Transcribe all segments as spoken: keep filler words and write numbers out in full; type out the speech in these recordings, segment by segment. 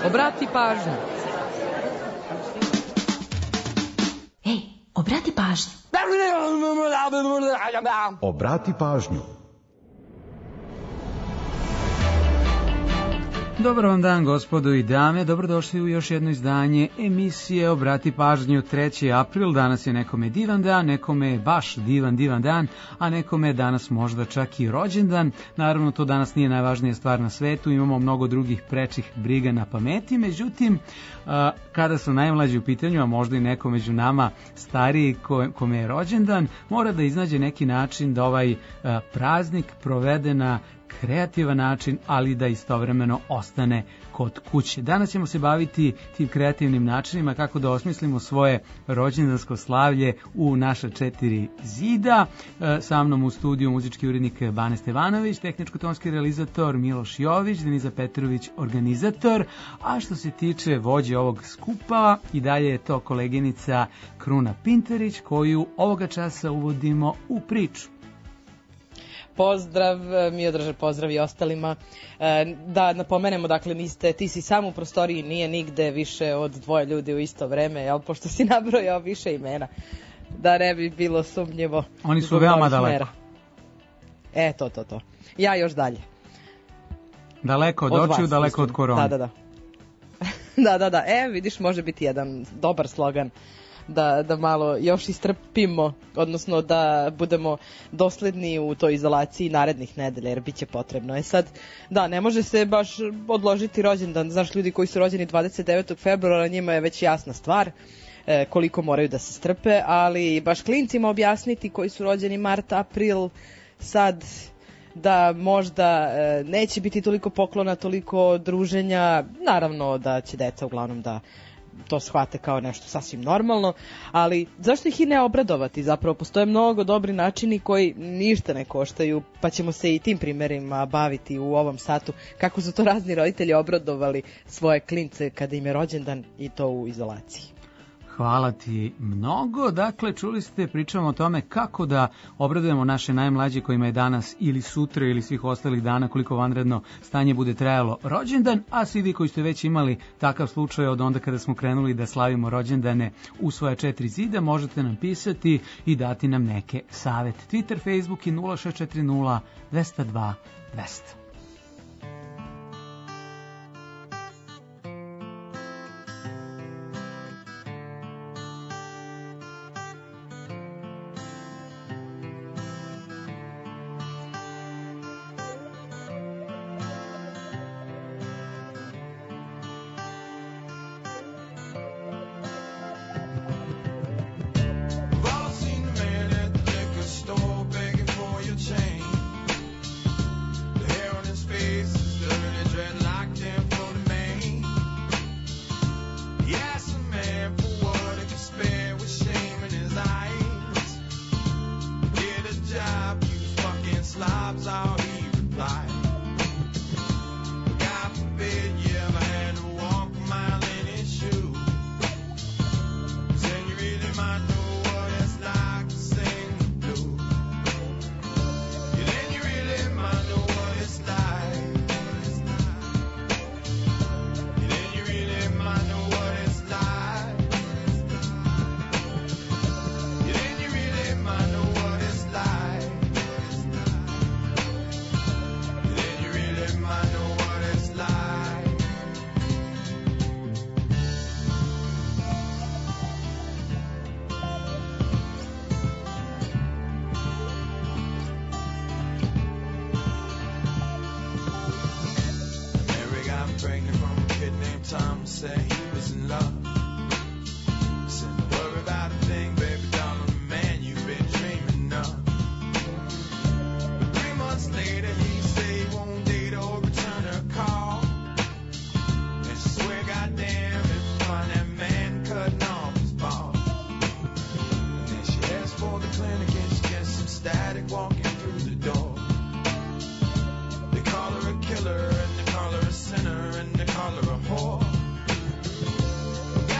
Obrati pažnju. Ej, obrati pažnju. Obrati pažnju. Dobar vam dan, gospodo i dame, dobrodošli u još jedno izdanje emisije Obrati pažnju. Treći april, danas je nekome divan dan, nekome je baš divan, divan dan, a nekome je danas možda čak i rođendan. Naravno, to danas nije najvažnija stvar na svetu, imamo mnogo drugih prečih briga na pameti, međutim, kada su najmlađi u pitanju, a možda i neko među nama stariji kome je rođendan, mora da iznađe neki način da ovaj praznik provede na kreativan način, ali da istovremeno ostane kod kuće. Danas ćemo se baviti tim kreativnim načinima kako da osmislimo svoje rođendansko slavlje u naša četiri zida. Sa mnom u studiju muzički urednik Bane Stevanović, tehničko-tonski realizator Miloš Jović, Deniza Petrović organizator, a što se tiče vođe ovog skupa, i dalje je to koleginica Kruna Pinterić, koju ovoga časa uvodimo u priču. Pozdrav, Miodraže, pozdrav i ostalima. Da napomenemo, dakle, niste, ti si sam u prostoriji, nije nigde više od dvoje ljudi u isto vreme, jel, pošto si nabrojao više imena, da ne bi bilo sumnjivo. Oni su veoma daleko. E, to, to, to. Ja još dalje. Daleko od, od očiju, vas, daleko mislim. Od korona. Da, da, da. da, da, da. E, vidiš, može biti jedan dobar slogan. Da, da malo još istrpimo, odnosno da budemo dosledni u toj izolaciji narednih nedelja, jer bit će potrebno. E sad, da, ne može se baš odložiti rođendan. Znaš, ljudi koji su rođeni dvadeset devetog februara, njima je već jasna stvar e, koliko moraju da se strpe, ali baš klincima objasniti koji su rođeni mart, april, sad da možda e, neće biti toliko poklona, toliko druženja. Naravno da će deca uglavnom da to shvate kao nešto sasvim normalno, ali zašto ih i ne obradovati? Zapravo postoje mnogo dobri načini koji ništa ne koštaju, pa ćemo se i tim primjerima baviti u ovom satu, kako su to razni roditelji obradovali svoje klince kada im je rođendan i to u izolaciji. Hvala ti mnogo. Dakle, čuli ste, pričamo o tome kako da obradujemo naše najmlađe kojima je danas ili sutra ili svih ostalih dana, koliko vanredno stanje bude trajalo, rođendan, a svi vi koji ste već imali takav slučaj od onda kada smo krenuli da slavimo rođendane u svoje četiri zida, možete nam pisati i dati nam neke savete. Twitter, Facebook i nula šest četiri nula dva zero dva dva zero. Killer and they call her a sinner and they call her a whore.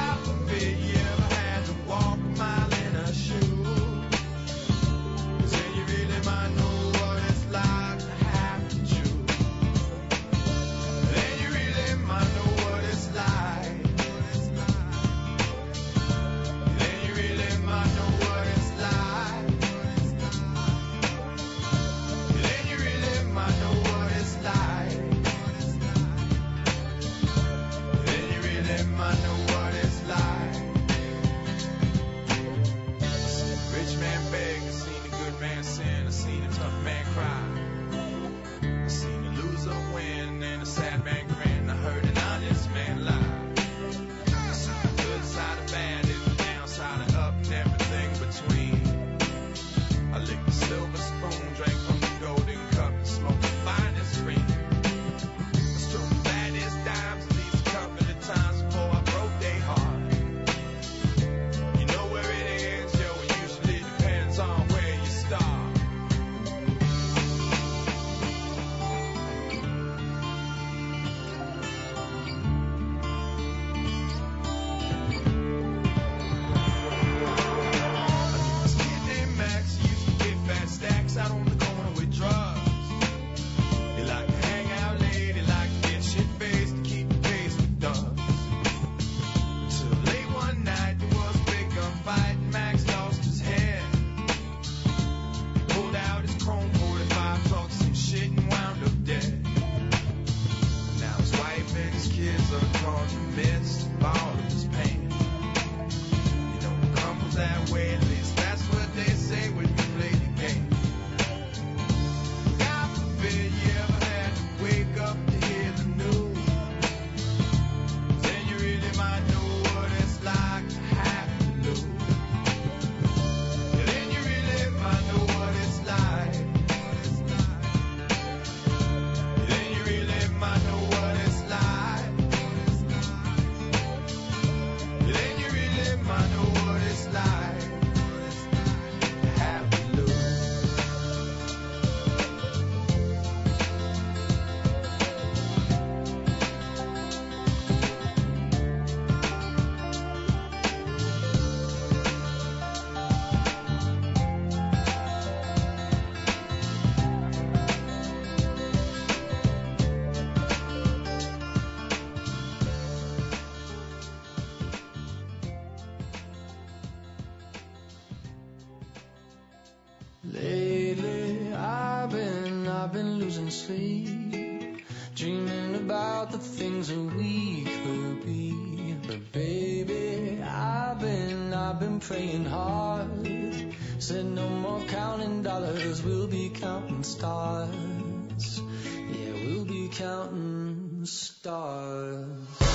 losing sleep, dreaming about the things that we could be. But baby, I've been, I've been praying hard. Said no more counting dollars, we'll be counting stars. Yeah, we'll be counting stars.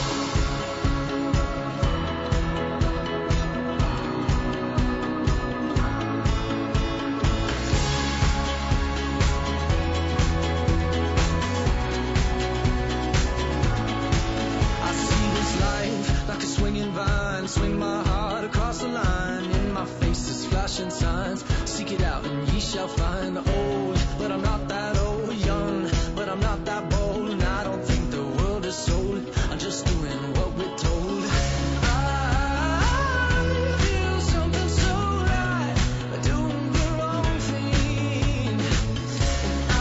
Like a swinging vine, swing my heart across the line. In my face is flashing signs. Seek it out and ye shall find. Old, but I'm not that old. Young, but I'm not that bold. And I don't think the world is sold. I'm just doing what we're told. I feel something so right, doing the wrong thing. And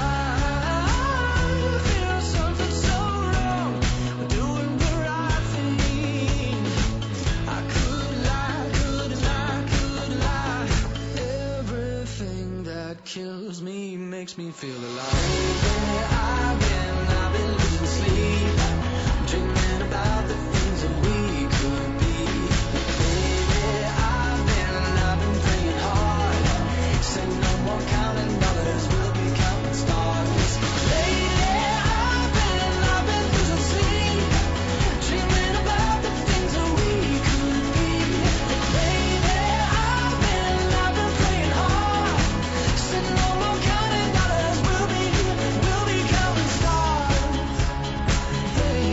I feel something so wrong, doing the right thing. I could lie, could lie, could lie. Everything that kills me makes me feel alive. I've been, I've been losing sleep, dreaming about the things that we could be. Baby, I've been, I've been praying hard. Say no more counting dollars, we'll be counting stars. Lately, I've been, I've been losing sleep, dreaming about the things that we could be. Baby, I've been, I've been praying hard. Say no more counting dollars, we'll be, we'll be counting stars. Hey.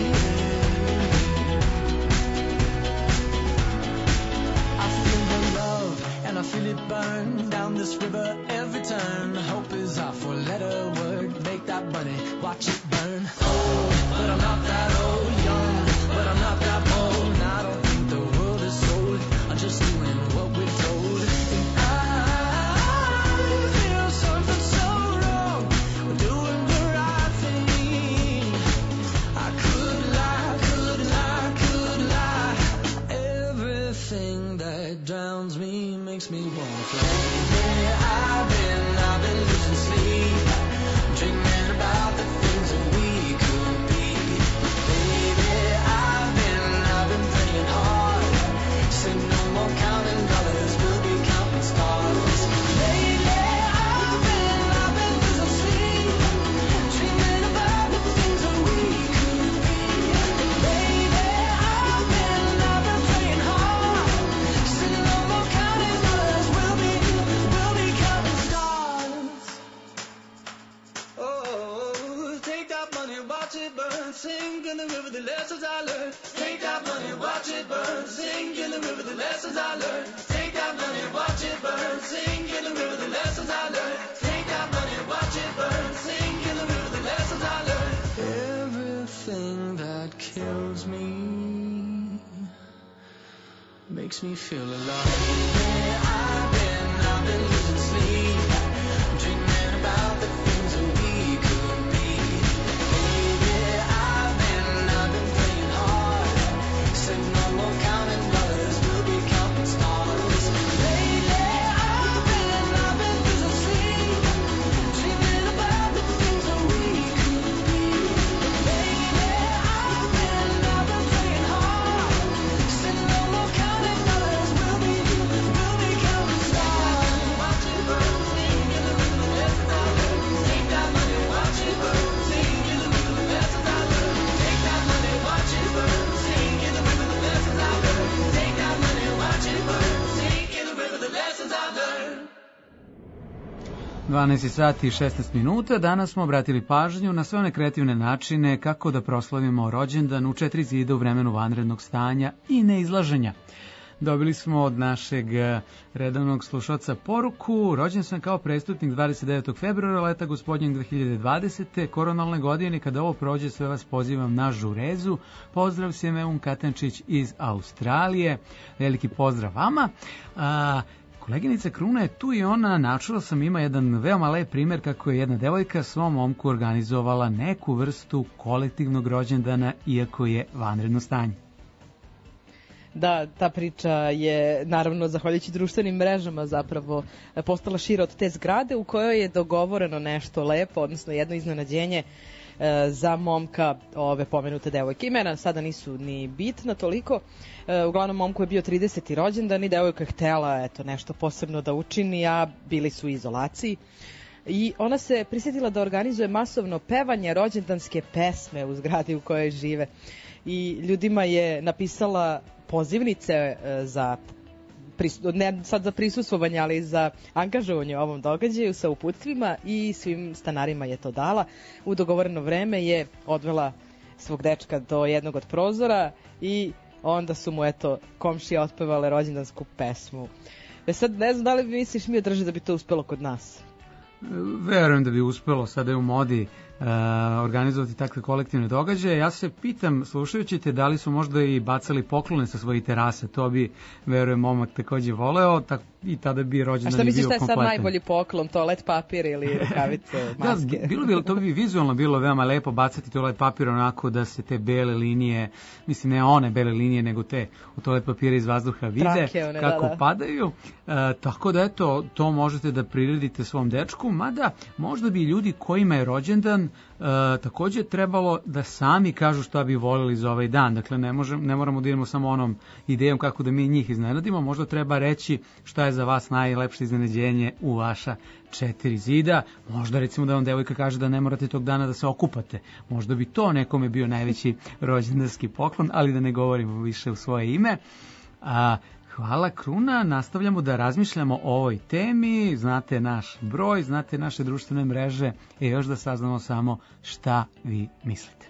I feel the love and I feel it burn down this river every turn. Hope is our four-letter word. Make that money, watch it burn. Old, but I'm not that old. Young, but I'm not that bold. And I don't think the world is sold. I'm just doing what we're told. And I feel something so wrong, doing the right thing. I could lie, could lie, could lie. Everything that drowns me makes me wanna fly. Yeah, I've been, I've been losing sleep, dreaming about the things that we could be. Baby, I've been, I've been praying hard. Say no more counting dollars, we'll be counting stars. Lately, I've been, I've been losing sleep, dreaming about the things that we could be. Baby, I've been, I've been praying hard. Say no more counting dollars, we'll be, we'll be counting stars. Oh, take that money, watch it burn, sing in the river the lessons I learned. Take that money, watch it burn, sing in the river the lessons I learned. Take that money, watch it burn, sing in the river the lessons I learned. Take that money, watch it burn, sing in the river the lessons I learned. Everything that kills me makes me feel alive. Yeah, I've been, I've been losing sleep, dreaming about the things that we could be. Baby, I've been, I've been praying hard. Said no more counting dollars, we'll be counting stars. Lately, I've been, I've been losing sleep, dreaming about the things that we could be. Baby, I've been, I've been praying hard. Said no more counting dollars, we'll be, we'll be counting stars. Watch it burn, sing in the river the lessons I learned. Take that money, watch it burn, sing in the river the lessons I learned. Take that money, watch it burn, sing in the river the lessons I learned. Take that money, watch it burn, sing in the river the lessons I learned. dvanaest sati i šesnaest minuta. Danas smo obratili pažnju na sve one kreativne načine kako da proslavimo rođendan u četiri zida u vremenu vanrednog stanja i neizlaženja. Dobili smo od našeg redovnog slušaoca poruku: rođen sam kao prestupnik dvadeset devetog februara leta gospodnjeg dve hiljade dvadesete. koronalne godine. Kada ovo prođe, sve vas pozivam na žurezu. Pozdrav Sjemeun Katančić iz Australije. Veliki pozdrav vama. A, koleginica Kruna je tu i ona, načula sam, ima jedan veoma lep primjer kako je jedna devojka svom momku organizovala neku vrstu kolektivnog rođendana, iako je vanredno stanje. Da, ta priča je naravno zahvaljujući društvenim mrežama zapravo postala šira od te zgrade u kojoj je dogovoreno nešto lepo, odnosno jedno iznenađenje e, za momka ove pomenute devojke. Imena sada nisu ni bitna toliko, e, uglavnom momku je bio trideseti rođendan i devojka je htela eto, nešto posebno da učini, a bili su u izolaciji. I ona se prisjetila da organizuje masovno pevanje rođendanske pesme u zgradi u kojoj žive. I ljudima je napisala pozivnice za ne sad za prisustvovanje, ali za angažovanje u ovom događaju sa uputstvima i svim stanarima je to dala. U dogovoreno vreme je odvela svog dečka do jednog od prozora i onda su mu eto komšije otpevale rođendansku pesmu. E sad ne znam da li misliš mi održi da bi to uspelo kod nas? Verujem da bi uspelo, sada je u modi uh, organizovati takve kolektivne događaje. Ja se pitam, slušajući te, da li su možda i bacali poklone sa svojih terase. To bi, verujem, momak takođe voleo, tak, i tada bi rođendan bio kompletan. A šta misliš da je sad najbolji poklon? Toalet papir ili rukavice, maske? Da, bilo bi, to bi vizualno bilo veoma lepo bacati toalet papir onako da se te bele linije, mislim ne one bele linije, nego te u toalet papira iz vazduha vide Trake, one, kako da, da. padaju. E, tako da eto, to možete da priredite svom dečku, mada možda bi ljudi kojima je rođendan e, takođe trebalo da sami kažu šta bi voljeli za ovaj dan. Dakle, ne, možem, ne moramo da idemo samo onom idejom kako da mi njih iznenadimo, možda treba reći šta je za vas najlepše iznenađenje u vaša četiri zida. Možda recimo da vam devojka kaže da ne morate tog dana da se okupate. Možda bi to nekome bio najveći rođendanski poklon, ali da ne govorimo više u svoje ime. A, hvala Kruna, nastavljamo da razmišljamo o ovoj temi, znate naš broj, znate naše društvene mreže i još da saznamo samo šta vi mislite.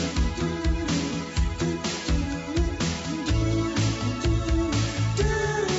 Do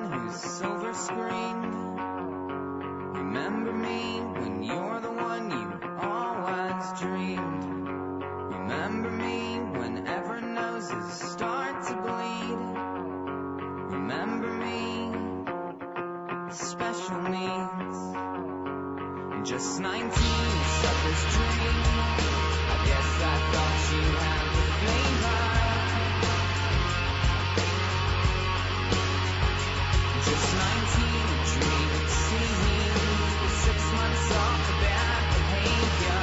who's silver screened. Remember me when you're the one you always dreamed. Remember me whenever noses start to bleed. Remember me, special needs. Just nineteen, sucker's dream. I guess I thought you had the flavor. Just nineteen, a dream of seeing with six months off the bad behavior.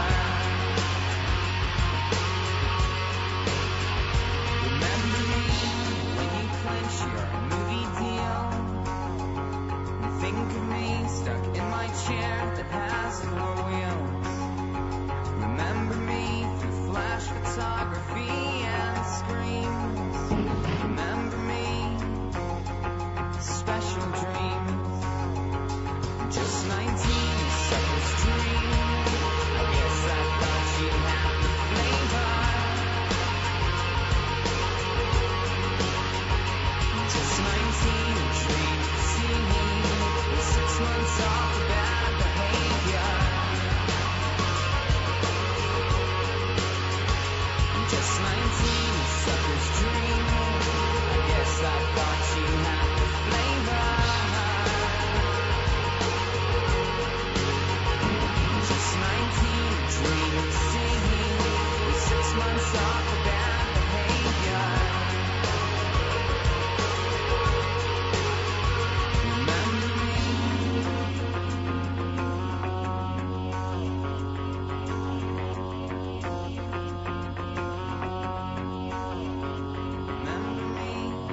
Remember me when you clench your movie deal. And think of me stuck in my chair that has four wheels. Remember me through flash photography and screens. Remember me, special dreams. Just nineteen, sucker's dream. I guess I thought you had the flavor. Just nineteen, a dream of seeing with six months off the bad behavior. Just nineteen, a sucker's dream. I guess I thought you had the flavor. Just nineteen, a dream of seeing with six months off the bad behavior. Remember me. Remember me.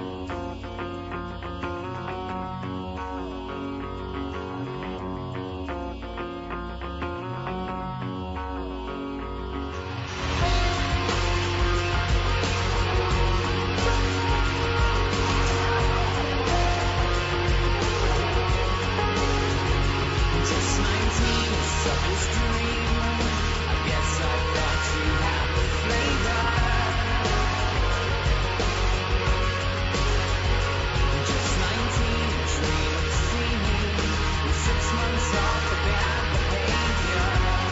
Just nineteen, a sucker's dream. I guess I thought you had the flavor. Just nineteen, a dream of seeing with six months off the bad behavior.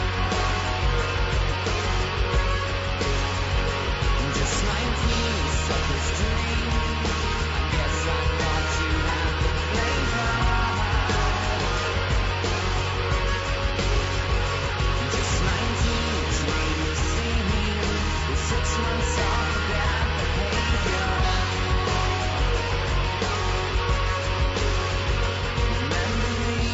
Just nineteen, a sucker's dream. I guess I thought you had the flavor. Just nineteen, a dream of seeing with six months off the bad behavior. Remember me.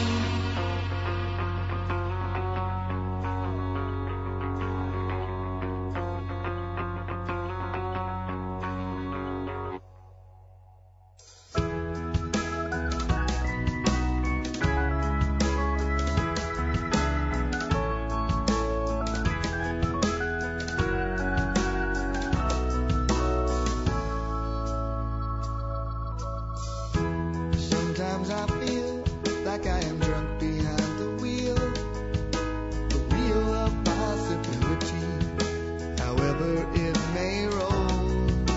Sometimes I feel like I am drunk behind the wheel, the wheel of possibility, however it may roll.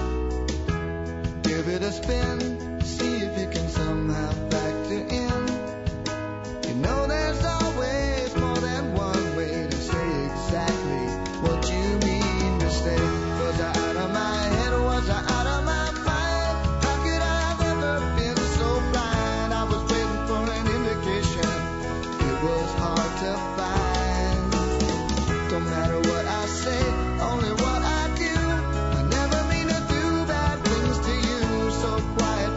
Give it a spin, see if you can somehow factor in. You know there's always more than one way to say exactly what you mean to say. Was I out of my head or was I out of my mind? How could I have ever been so blind? I was waiting for an indication. It was hard to find. Don't matter what I say, only what I do. I never mean to do bad things to you. So quiet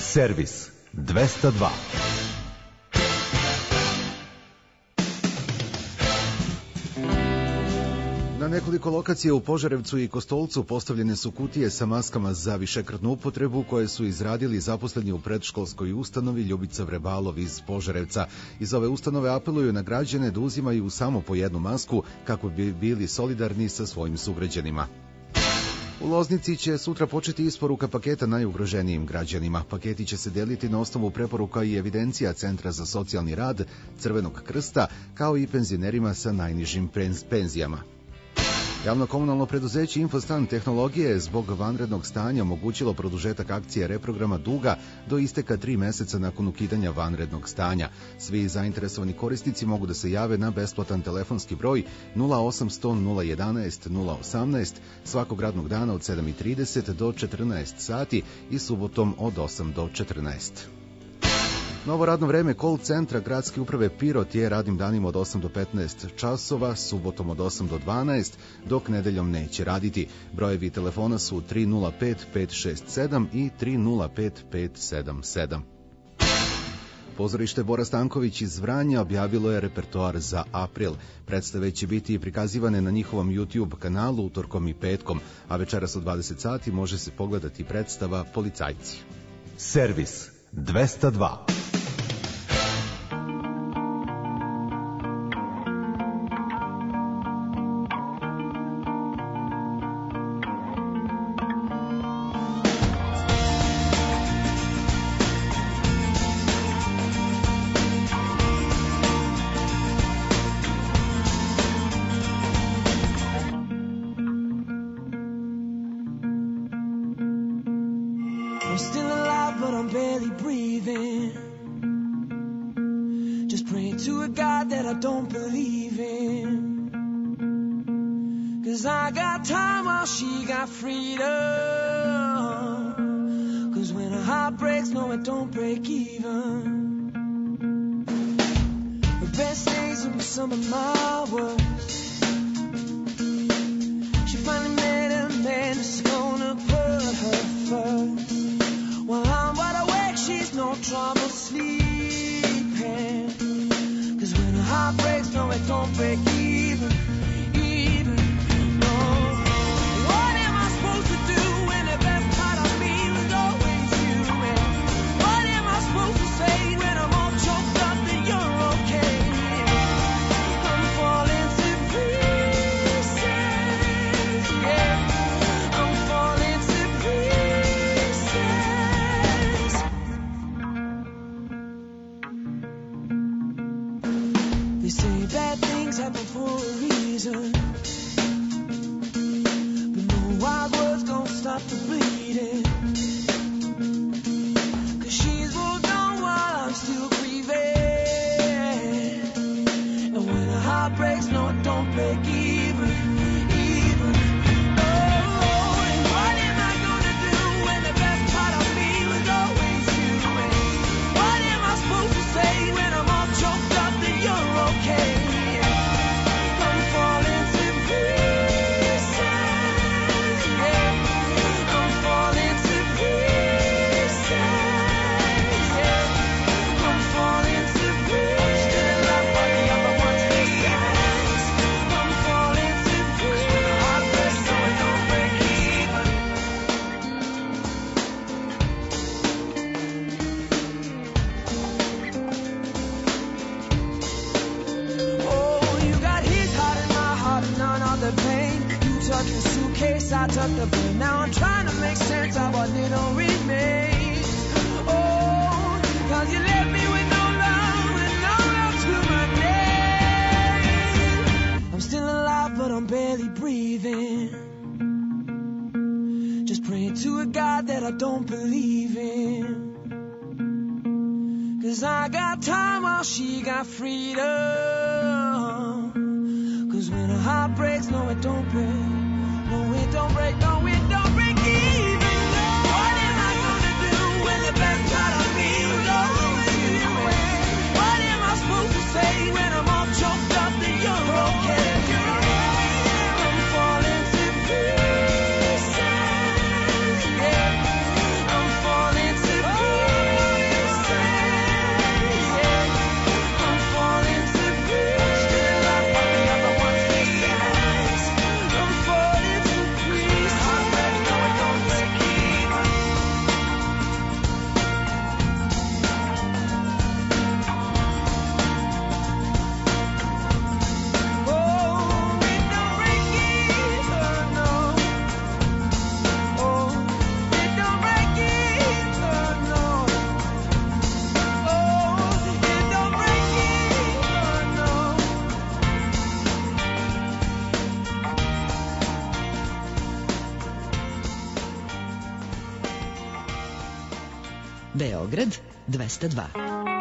Servis dvesta dva. Na nekoliko lokacija u Požarevcu i Kostolcu postavljene su kutije sa maskama za višekratnu upotrebu koje su izradili zaposleni u predškolskoj ustanovi Ljubica Vrebalov iz Požarevca. Iz ove ustanove apeluju na građane da uzimaju samo po jednu masku kako bi bili solidarni sa svojim sugrađanima. U Loznici će sutra početi isporuka paketa najugroženijim građanima. Paketi će se deliti na osnovu preporuka i evidencija Centra za socijalni rad, Crvenog krsta, kao i penzionerima sa najnižim penzijama. Javno komunalno preduzeće Infostan tehnologije je zbog vanrednog stanja omogućilo produžetak akcije reprograma duga do isteka tri meseca nakon ukidanja vanrednog stanja. Svi zainteresovani korisnici mogu da se jave na besplatan telefonski broj nula osamsto nula jedanaest nula osamnaest svakog radnog dana od sedam i trideset do četrnaest sati i subotom od osam do četrnaest. Novo radno vreme call centra Gradske uprave Pirot je radnim danima od osam do petnaest časova, subotom od osam do dvanaest, dok nedeljom neće raditi. Brojevi telefona su tri nula pet pet šest sedam i tri nula pet pet sedam sedam. Pozorište Bora Stanković iz Vranja objavilo je repertoar za april. Predstave će biti prikazivane na njihovom YouTube kanalu utorkom i petkom, a večeras od dvadeset sati može se pogledati predstava Policajci. Servis dvesta dva. Oh Beograd dvesta dva.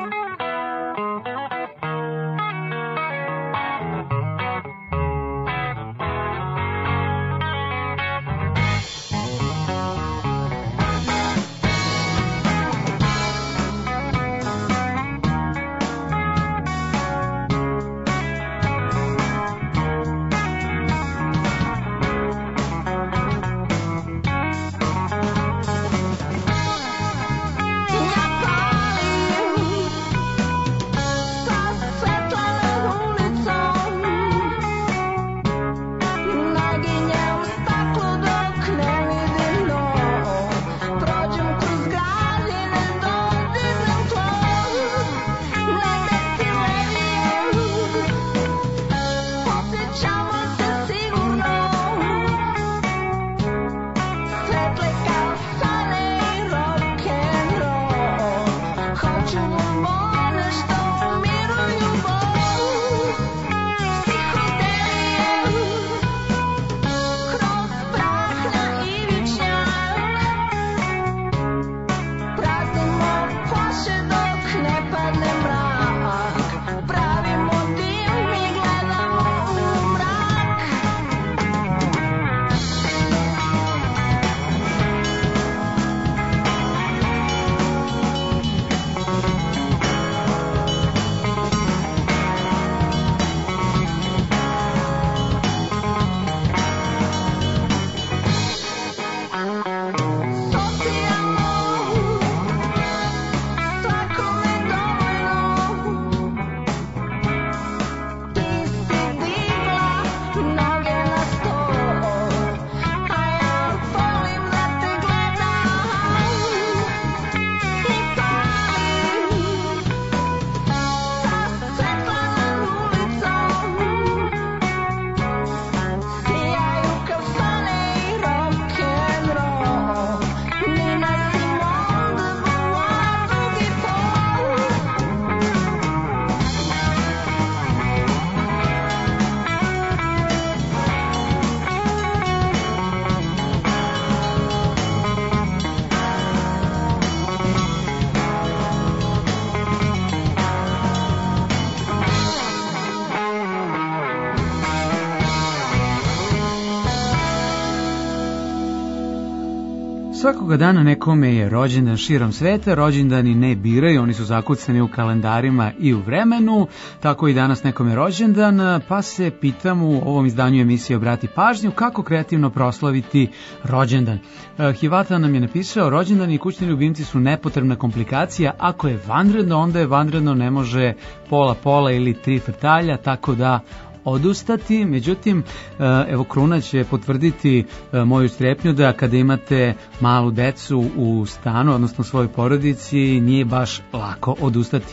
Svakoga dana nekome je rođendan širom sveta, rođendani ne biraju, oni su zakucani u kalendarima i u vremenu, tako i danas nekome je rođendan, pa se pitam u ovom izdanju emisije Obrati pažnju kako kreativno proslaviti rođendan. Hivata nam je napisao, rođendani i kućni ljubimci su nepotrebna komplikacija, ako je vanredno, onda je vanredno, ne može pola pola ili tri frtalja, tako da odustati. Međutim, evo Kruna će potvrditi moju strepnju da kada imate malu decu u stanu, odnosno svojoj porodici, nije baš lako odustati.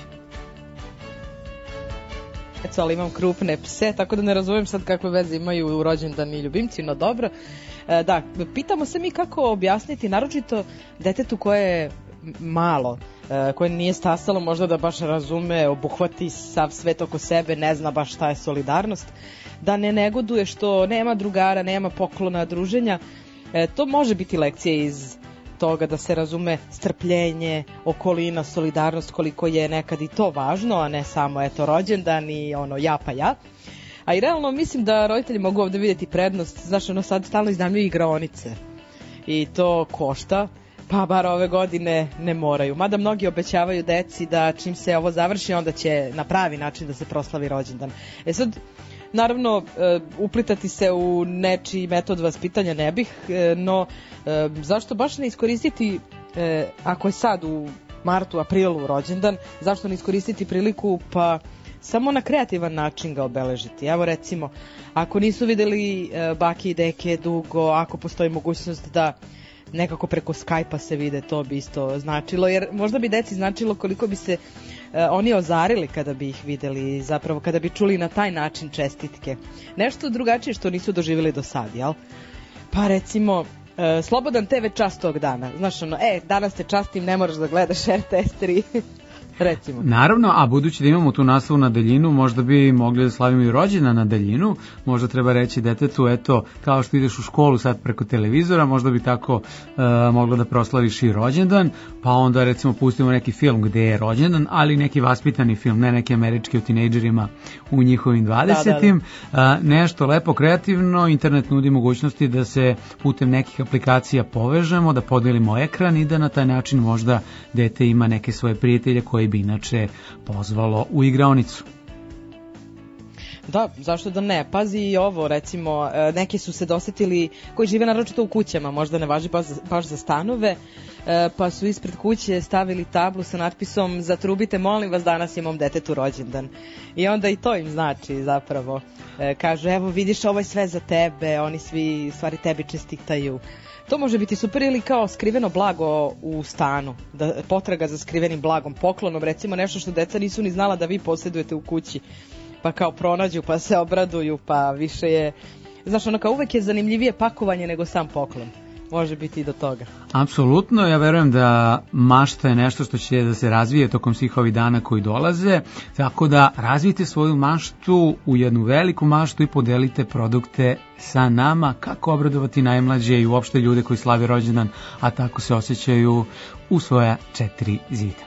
Eto, ali imam krupne pse, tako da ne razumijem sad kakve veze imaju rođendani ljubimci, no dobro. Da, pitamo se mi kako objasniti, naročito detetu koje je malo, koje nije stasalo možda da baš razume, obuhvati sav svet oko sebe, ne zna baš šta je solidarnost, da ne negoduje što nema drugara, nema poklona, druženja. E, to može biti lekcija iz toga da se razume strpljenje, okolina, solidarnost, koliko je nekad i to važno, a ne samo eto rođendan i ono ja pa ja. A i realno mislim da roditelji mogu ovde vidjeti prednost, znaš, ono sad stalno iznajmljuju igraonice i to košta, pa bar ove godine ne moraju. Mada mnogi obećavaju deci da čim se ovo završi, onda će na pravi način da se proslavi rođendan. E sad, naravno, uplitati se u nečiji metod vaspitanja ne bih, no zašto baš ne iskoristiti, ako je sad u martu, aprilu rođendan, zašto ne iskoristiti priliku pa samo na kreativan način ga obeležiti. Evo recimo, ako nisu videli bake i deke dugo, ako postoji mogućnost da nekako preko Skype-a se vide, to bi isto značilo, jer možda bi deci značilo koliko bi se e, oni ozarili kada bi ih videli, zapravo kada bi čuli na taj način čestitke. Nešto drugačije što nisu doživjeli do sad, jel? Pa recimo, e, slobodan te ve čas tog dana. Znaš ono, e, danas te častim, ne moraš da gledaš er te es tri. recimo. Naravno, a budući da imamo tu nastavu na daljinu, možda bi mogli da slavimo i rođendan na daljinu, možda treba reći detetu, eto, kao što ideš u školu sad preko televizora, možda bi tako uh, moglo da proslaviš i rođendan, pa onda recimo pustimo neki film gde je rođendan, ali neki vaspitani film, ne neki američki o tinejdžerima u njihovim dvadesetim. Da, da, da. Uh, nešto lepo, kreativno, internet nudi mogućnosti da se putem nekih aplikacija povežemo, da podelimo ekran i da na taj način možda dete ima neke svoje prijatelje koji bi inače pozvalo u igraonicu. Da, zašto da ne? Pazi i ovo, recimo, neki su se dosetili koji žive naročito u kućama, možda ne važi baš, baš za stanove, pa su ispred kuće stavili tablu sa natpisom zatrubite, molim vas, danas je mom detetu rođendan. I onda i to im znači zapravo. Kažu, evo vidiš, ovo je sve za tebe, oni svi stvari tebi čestitaju. To može biti super, ili kao skriveno blago u stanu, da potraga za skrivenim blagom, poklonom, recimo nešto što deca nisu ni znala da vi posjedujete u kući, pa kao pronađu, pa se obraduju, pa više je, znaš, ono kao uvek je zanimljivije pakovanje nego sam poklon. Može biti i do toga. Apsolutno, ja verujem da mašta je nešto što će da se razvije tokom svih ovih dana koji dolaze, tako da razvijte svoju maštu u jednu veliku maštu i podelite produkte sa nama, kako obradovati najmlađe i uopšte ljude koji slave rođendan, a tako se osjećaju u svoja četiri zida.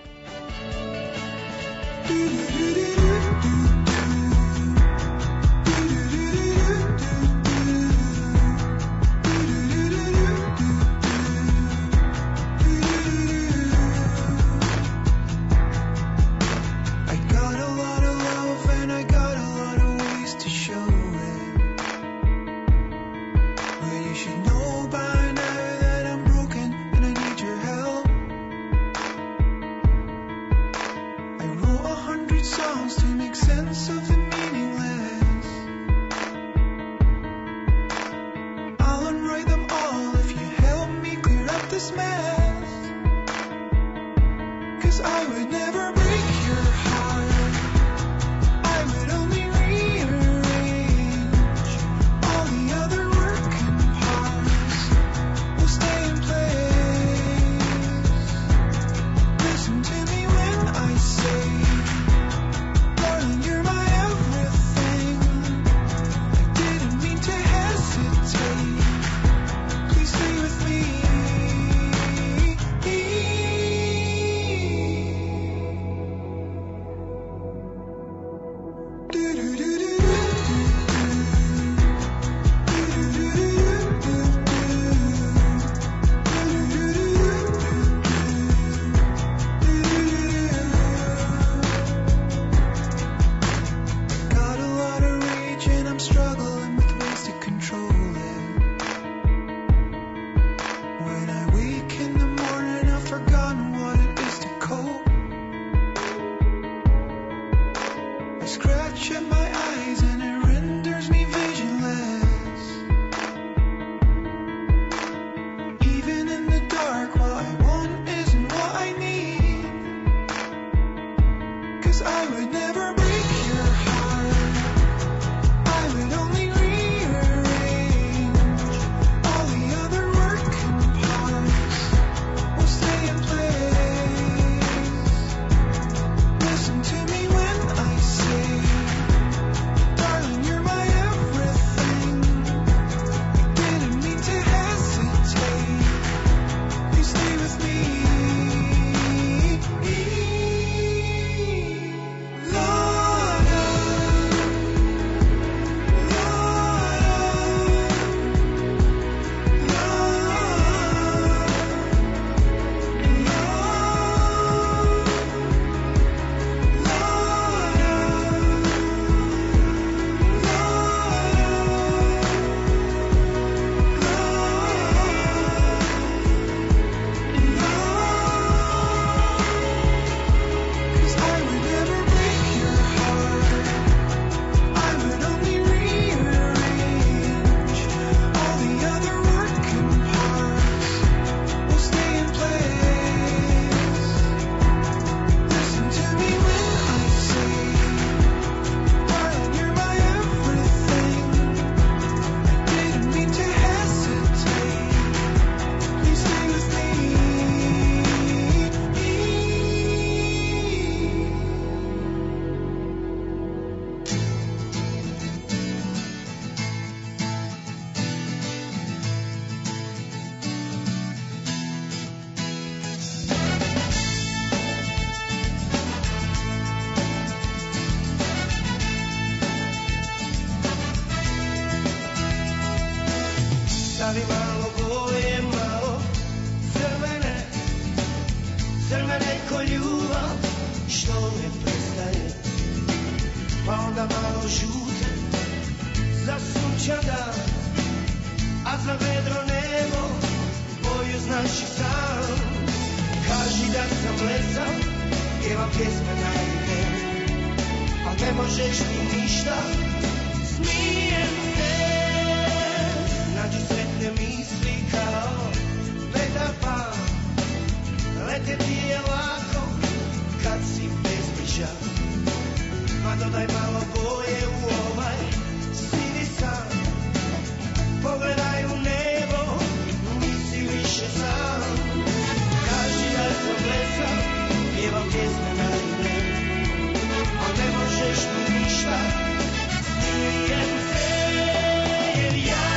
malo žute za sunčan dan, a za vedro nebo boju znaš i sam. Kaži da sam blesav, pjevam pjesme naivne, al ne možeš mi ništa. Smijem se, nađu sretne misli kao Petar Pan. Lete ti je lako kad si bezbrižan, ma dodaj malo boje u ovaj sivi san. Pogledaj u nebo, nisi više sam. Kaži da sam blesav, pjevam pjesme naivne, al ne možeš mi ništa. Smijem se jer ja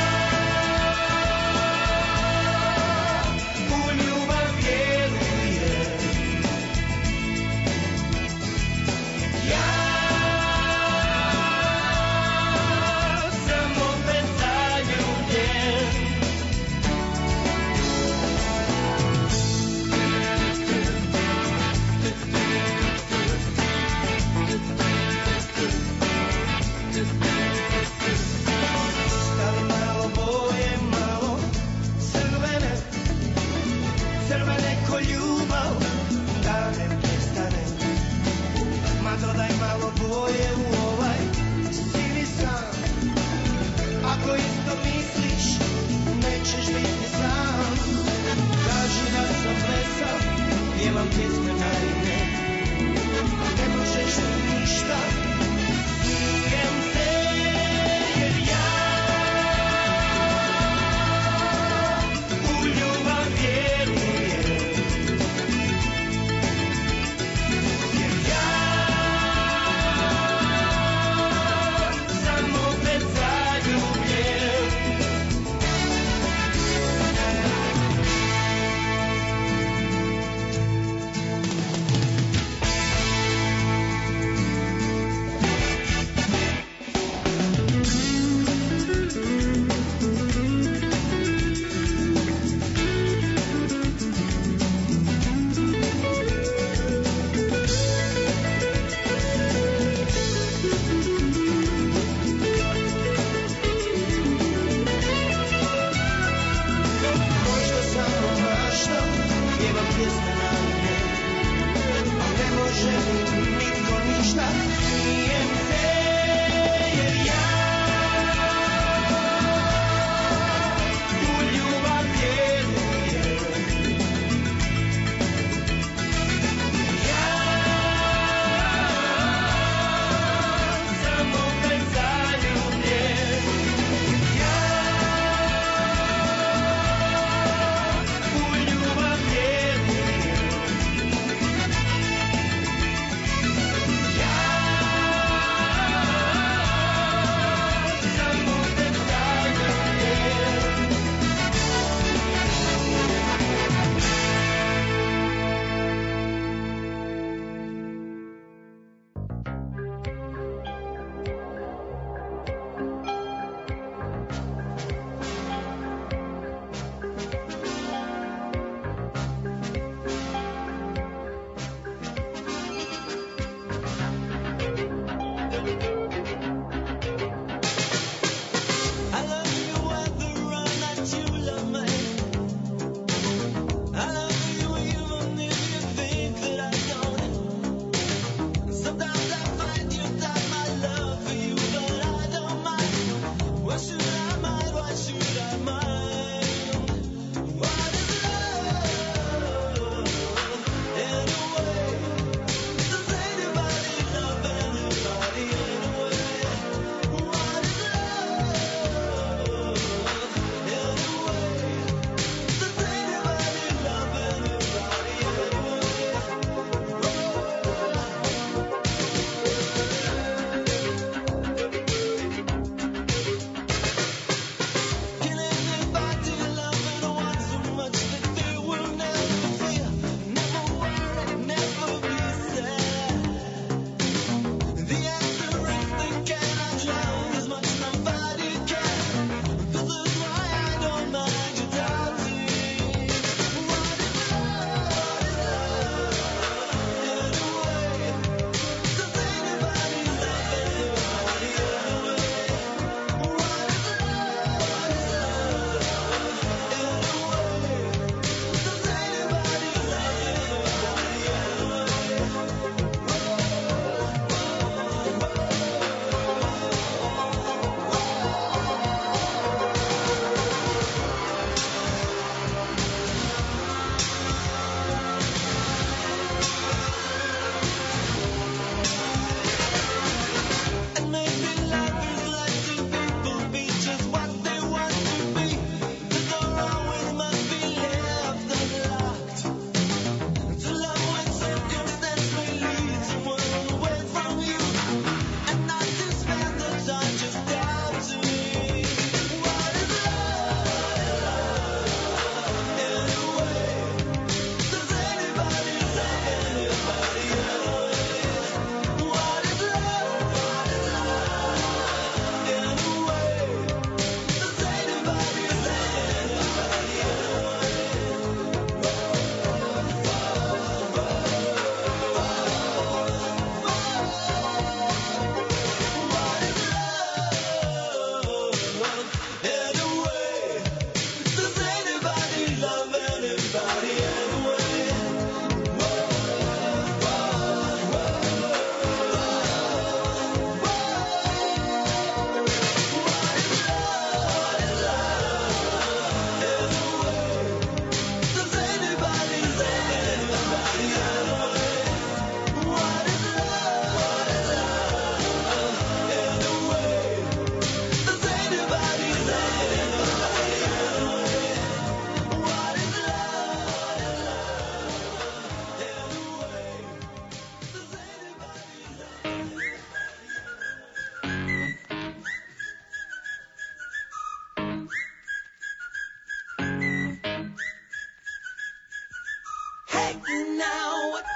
u ljubav vjerujem. Ja sam opet zaljubljen. Stavi malo boje, malo crvene, crvene ko ljubav, da ne prestane. Ma dodaj malo boje u ovaj sivi san. Ako isto misliš, nećeš biti sam. Kaži da sam blesav, pjevam pjesme naivne, ne možeš mi ništa. Smijem se jer ja u ljubav vjerujem. Jer ja sam opet zaljubljen.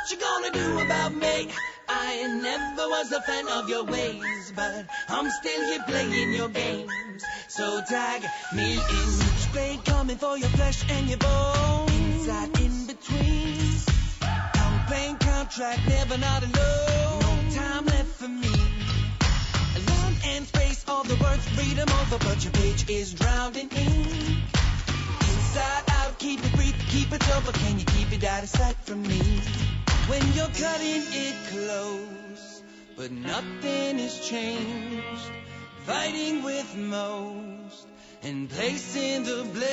what you gonna do about me? I never was a fan of your ways, but I'm still here playing your games. So tag me in. Blade coming for your flesh and your bones. Inside, in between. I'm playing contract, never not alone. No time left for me. Land and space, all the words, read them over, but your page is drowned in ink. Inside out, keep it brief, keep it over. Can you keep it out of sight from me? When you're cutting it close, but nothing has changed. Fighting with most and placing the blame.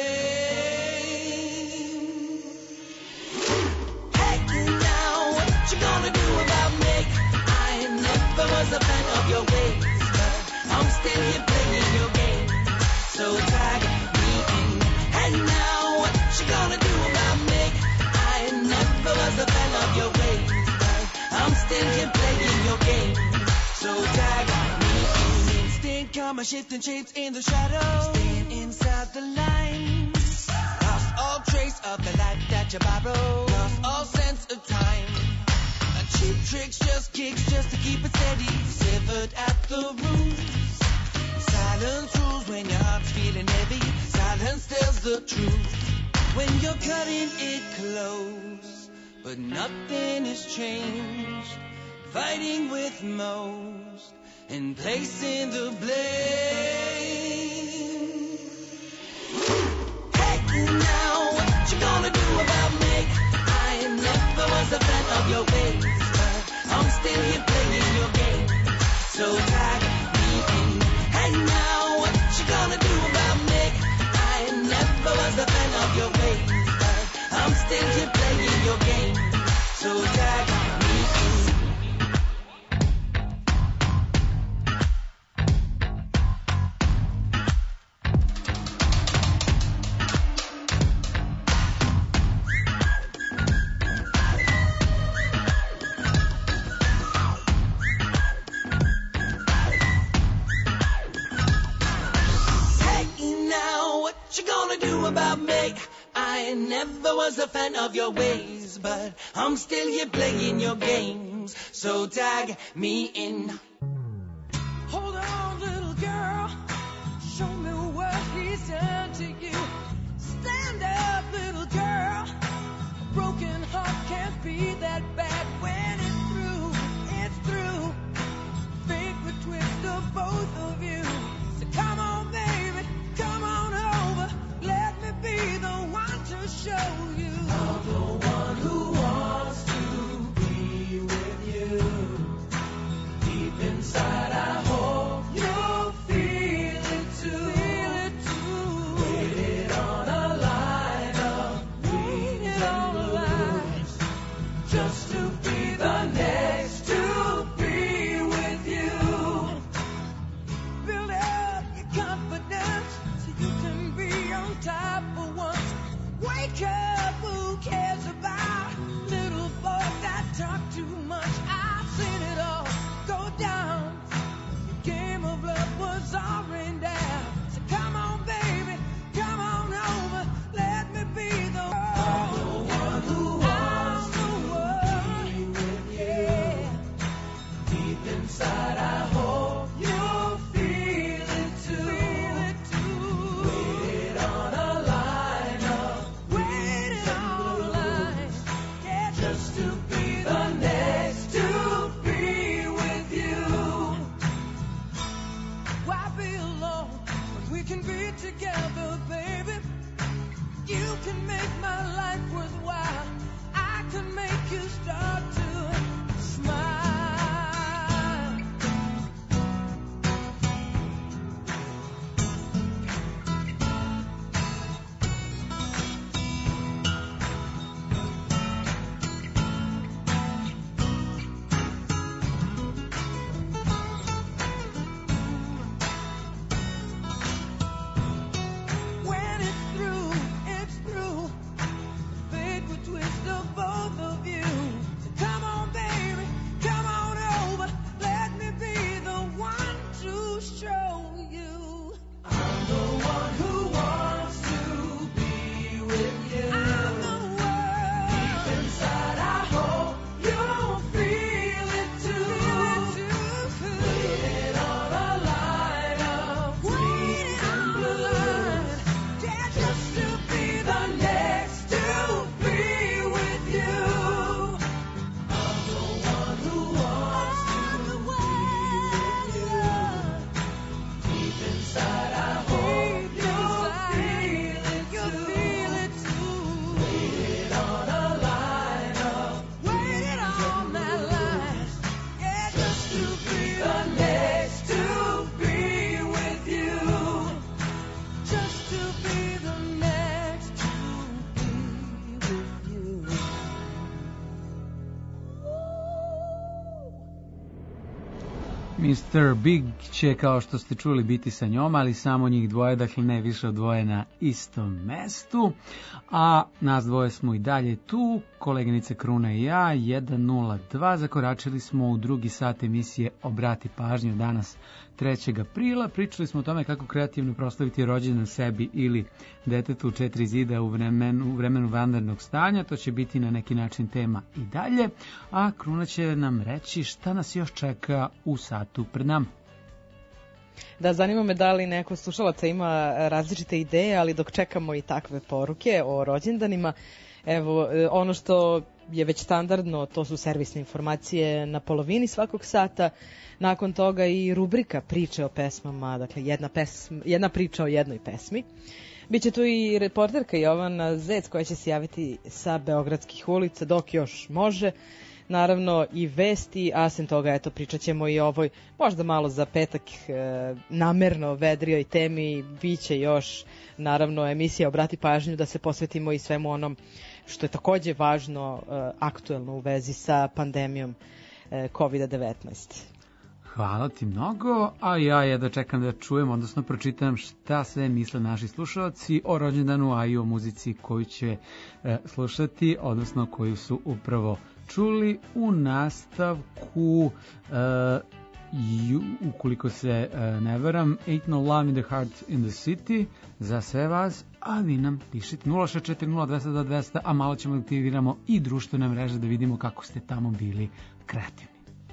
Hey now, what you gonna do about me? I never was a fan of your ways, but I'm still here playing your game. So tag me in. Hey now, what you gonna do about me? I never was a fan of your ways, but I'm still here playing your game. So tag me in. Instinct karma shifting shapes in the shadows, staying inside the lines. Lost all trace of the life that you borrowed. Lost all sense of time. A cheap tricks, just kicks, just to keep it steady. Severed at the roots. Silence rules when your heart's feeling heavy. Silence tells the truth when you're cutting it close, but nothing has changed. Fighting with most and placing the blame. Hey now, what you gonna do about me? I never was a fan of your ways, but I'm still here playing your game. So tag me in. Hey now, what you gonna do about me? I never was a fan of your ways, but I'm still here playing your game. So tag me in. About me, I never was a fan of your ways, but I'm still here playing your games. So tag me in. Hold on, little girl, show me what he's done to you. Stand up, little girl, a broken heart can't be that bad. When it's through, it's through. Fake the twist of both of you. So come on, baby, come on over. Let me be the one to show you. I'm the one who wants to be with you. Deep inside, I hope you'll feel it too. Feel it too. Waited on a line of dreams and blues, just to be the next to be with you. Build up your confidence so you can be on top for once. Wake up, who cares about little boys that talk too much? I've seen it all go down. Your game of love was all rained down. So come on, baby, come on over. Let me be the one who wants to be with you. Deep inside, I hope you'll feel it too. Feel it too. Waited on a line of waiting on a line, yeah, just to be the next to mister Big će, kao što ste čuli, biti sa njom, ali samo njih dvoje, dakle ne više od dvoje na istom mestu. A nas dvoje smo i dalje tu, koleginice Kruna i ja, jedan nula dva, zakoračili smo u drugi sat emisije Obrati pažnju danas trećeg aprila. Pričali smo o tome kako kreativno proslaviti rođendan sebi ili detetu u četiri zida u vremenu, u vremenu vanrednog stanja. To će biti na neki način tema i dalje, a Kruna će nam reći šta nas još čeka u satu pred nama. Da, zanima me da li neko slušalaca ima različite ideje, ali dok čekamo i takve poruke o rođendanima, evo, ono što je već standardno, to su servisne informacije na polovini svakog sata, nakon toga i rubrika priče o pesmama, dakle jedna, pesm, jedna priča o jednoj pesmi. Biće tu i reporterka Jovana Zec koja će se javiti sa beogradskih ulica dok još može. Naravno i vesti, a sem toga eto pričat ćemo i o ovoj možda malo za petak e, namerno vedrijoj temi. Biće još naravno emisija Obrati pažnju da se posvetimo i svemu onom što je takođe važno, e, aktuelno u vezi sa pandemijom e, kovid devetnaest. Hvala ti mnogo, a ja jedva čekam da čujem, odnosno pročitam šta sve misle naši slušalci o rođendanu, a i o muzici koju će e, slušati, odnosno koju su upravo čuli u nastavku. E, i, ukoliko se e, ne varam, Ain't No Love in the Heart in the City za sve vas, a vi nam pišite nula šest četiri nula dva zero dva dva zero zero, a malo ćemo aktiviramo i društvene mreže da vidimo kako ste tamo bili kreativni.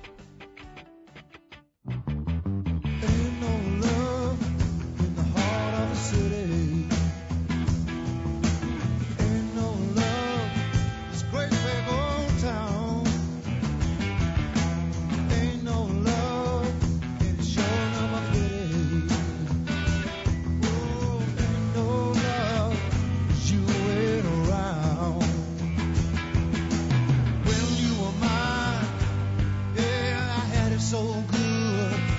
Ain't no love in the heart of the city. Ain't no love in this great big old town. Ain't no love in showing up my pity. Oh, ain't no love 'cause you ain't around. When you were mine, yeah, I had it so good.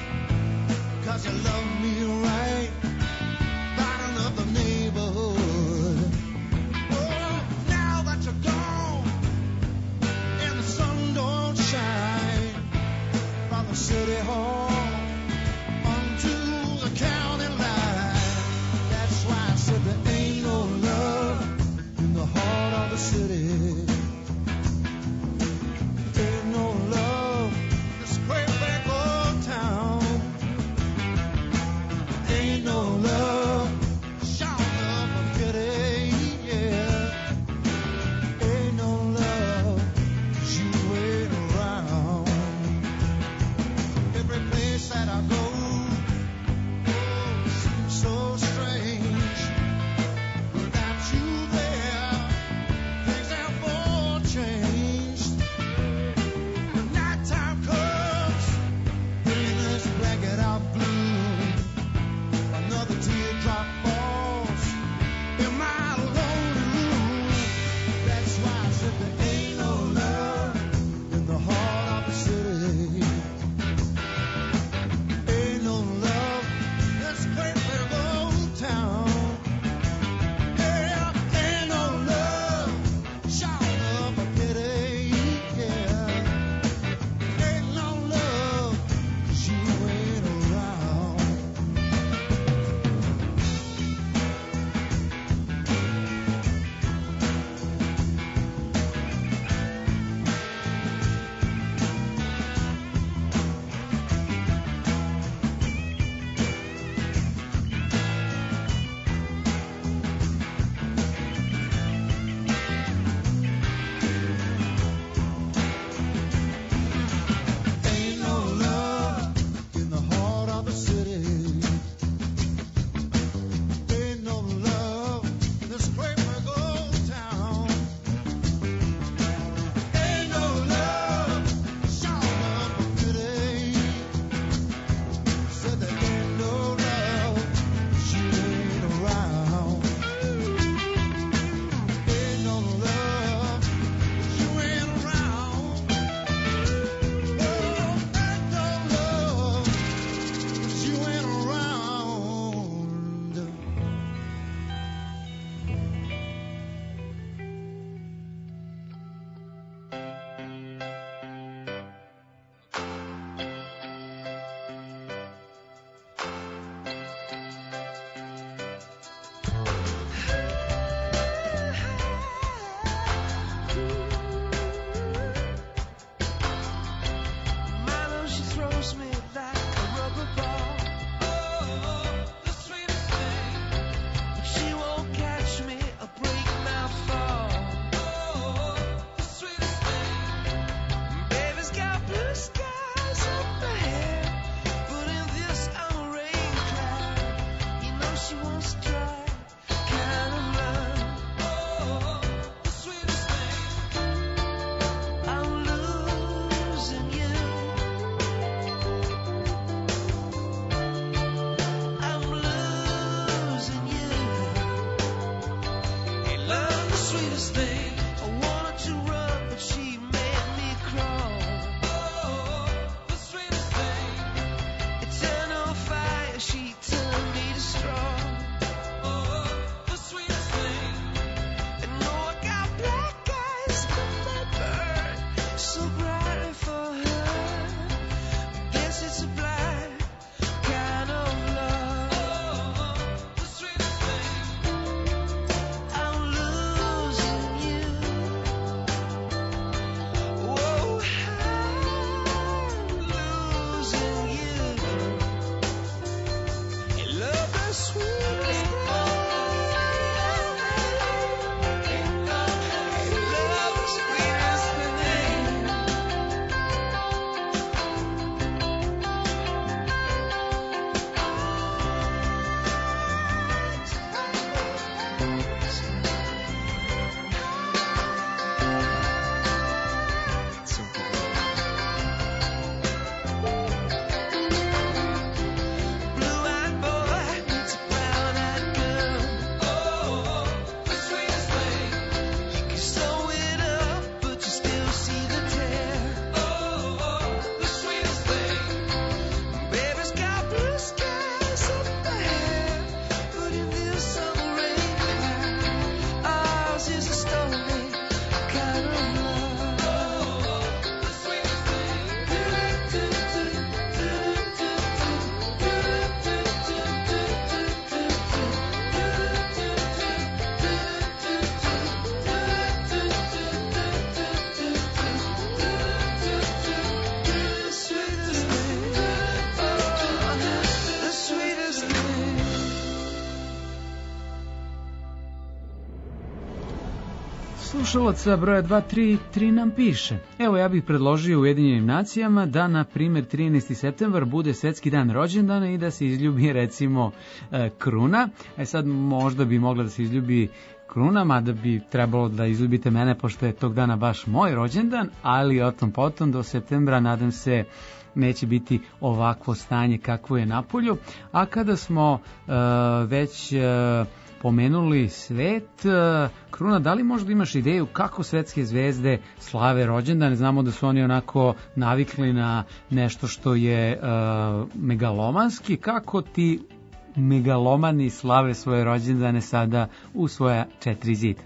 slušalaca broja dva tri tri nam piše: evo, ja bih predložio Ujedinjenim nacijama da, na primjer, trinaesti septembar bude svetski dan rođendana i da se izljubi, recimo, e, kruna. E sad, možda bi mogla da se izljubi kruna, mada bi trebalo da izljubite mene, pošto je tog dana baš moj rođendan, ali o tom potom, do septembra, nadam se, neće biti ovakvo stanje kakvo je napolju. A kada smo e, već e, pomenuli svet, e, Kruna, da li možda imaš ideju kako svetske zvezde slave rođendane? Znamo da su oni onako navikli na nešto što je e, megalomanski. Kako ti megalomani slave svoje rođendane sada u svoja četiri zida?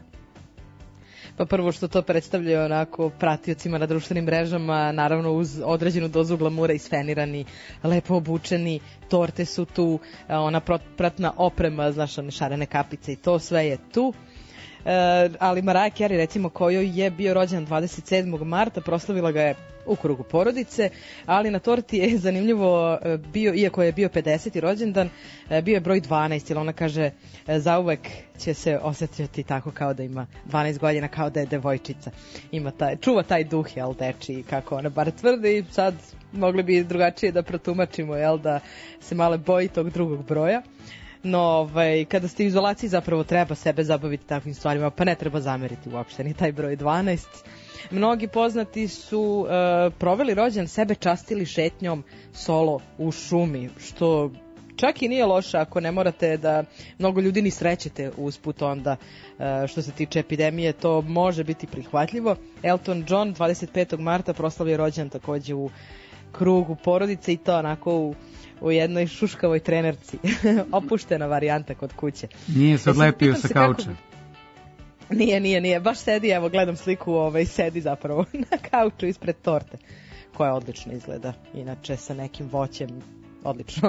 Pa prvo što to predstavljaju onako pratiocima na društvenim mrežama, naravno uz određenu dozu glamura, isfenirani, lepo obučeni, torte su tu, ona pratna oprema, znaš, one šarene kapice i to sve je tu. E, ali Mariah Carey, recimo, kojoj je bio rođendan dvadeset sedmog marta, proslavila ga je u krugu porodice, ali na torti je zanimljivo bio, iako je bio pedeseti rođendan, bio je broj dvanaest, jer ona kaže zauvek će se osjećati tako kao da ima dvanaest godina, kao da je devojčica. Ima taj, čuva taj duh, jel, dečiji, kako ona bar tvrdi. Sad mogli bi drugačije da protumačimo, jel, da se malo boji tog drugog broja. No, ovaj, kada ste u izolaciji, zapravo treba sebe zabaviti takvim stvarima, pa ne treba zameriti uopšte ni taj broj dvanaest. Mnogi poznati su uh, proveli rođendan, sebe častili šetnjom solo u šumi, što čak i nije loše ako ne morate da mnogo ljudi ni srećete usput onda. Uh, što se tiče epidemije, to može biti prihvatljivo. Elton John dvadeset petog marta proslavio rođendan takođe u krugu porodice i to onako u u jednoj šuškavoj trenerci. Opuštena varijanta kod kuće. Nije se odlepio sa kauča. Kako... Nije, nije, nije. Baš sedi, evo, gledam sliku, ovaj, sedi zapravo na kauču ispred torte, koja odlično izgleda. Inače, sa nekim voćem, odlično.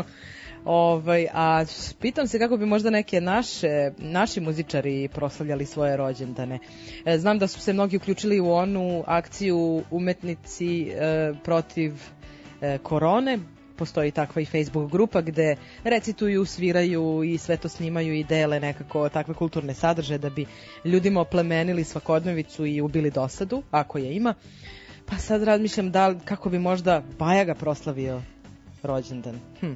Ovaj, a pitam se kako bi možda neke naše, naši muzičari proslavljali svoje rođendane. E, znam da su se mnogi uključili u onu akciju umetnici e, protiv e, korone. Postoji takva i Facebook grupa gde recituju, sviraju i sve to snimaju i dele nekako takve kulturne sadržaje da bi ljudima oplemenili svakodnevicu i ubili dosadu, ako je ima. Pa sad razmišljam da li, kako bi možda Bajaga proslavio rođendan. Hm.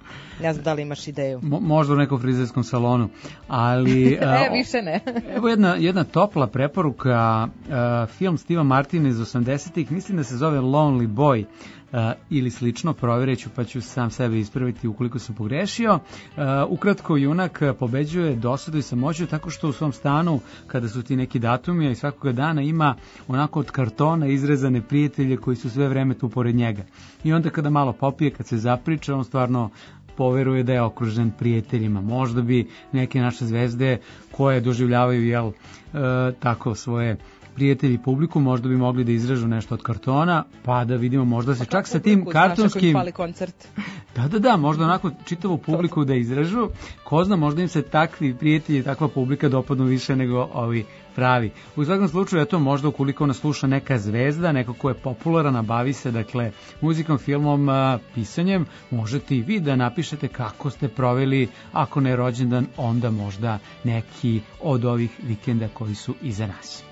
Ne znam da li imaš ideju. Mo, možda u nekom frizerskom salonu, ali... e, više ne. Evo jedna, jedna topla preporuka, uh, film Steva Martina iz osamdesetih, mislim da se zove Lonely Boy, Uh, ili slično, provjerit ću pa ću sam sebe ispraviti ukoliko sam pogrešio. Uh, ukratko, junak pobeđuje dosadu i samoću tako što u svom stanu, kada su ti neki datumi, a i svakoga dana ima onako od kartona izrezane prijatelje koji su sve vreme tu pored njega. I onda kada malo popije, kad se zapriča, on stvarno poveruje da je okružen prijateljima. Možda bi neke naše zvezde koje doživljavaju, jel, uh, tako svoje prijatelji i publiku, možda bi mogli da izrežu nešto od kartona, pa da vidimo, možda se čak sa tim kartonskim... koncert. Da, da, da, možda onako čitavu publiku da izrežu. Ko zna, možda im se takvi prijatelji, takva publika dopadnu više nego ovi pravi. U svakom slučaju, eto, možda ukoliko nas sluša neka zvezda, neko ko je popularan, bavi se, dakle, muzikom, filmom, pisanjem, možete i vi da napišete kako ste proveli, ako ne rođendan, onda možda neki od ovih vikenda koji su iza nas.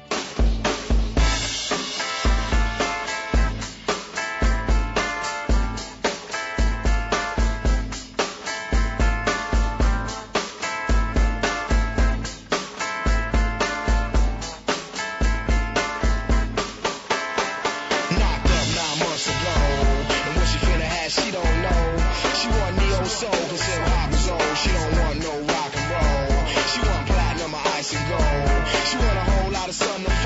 She want a whole lot of sun to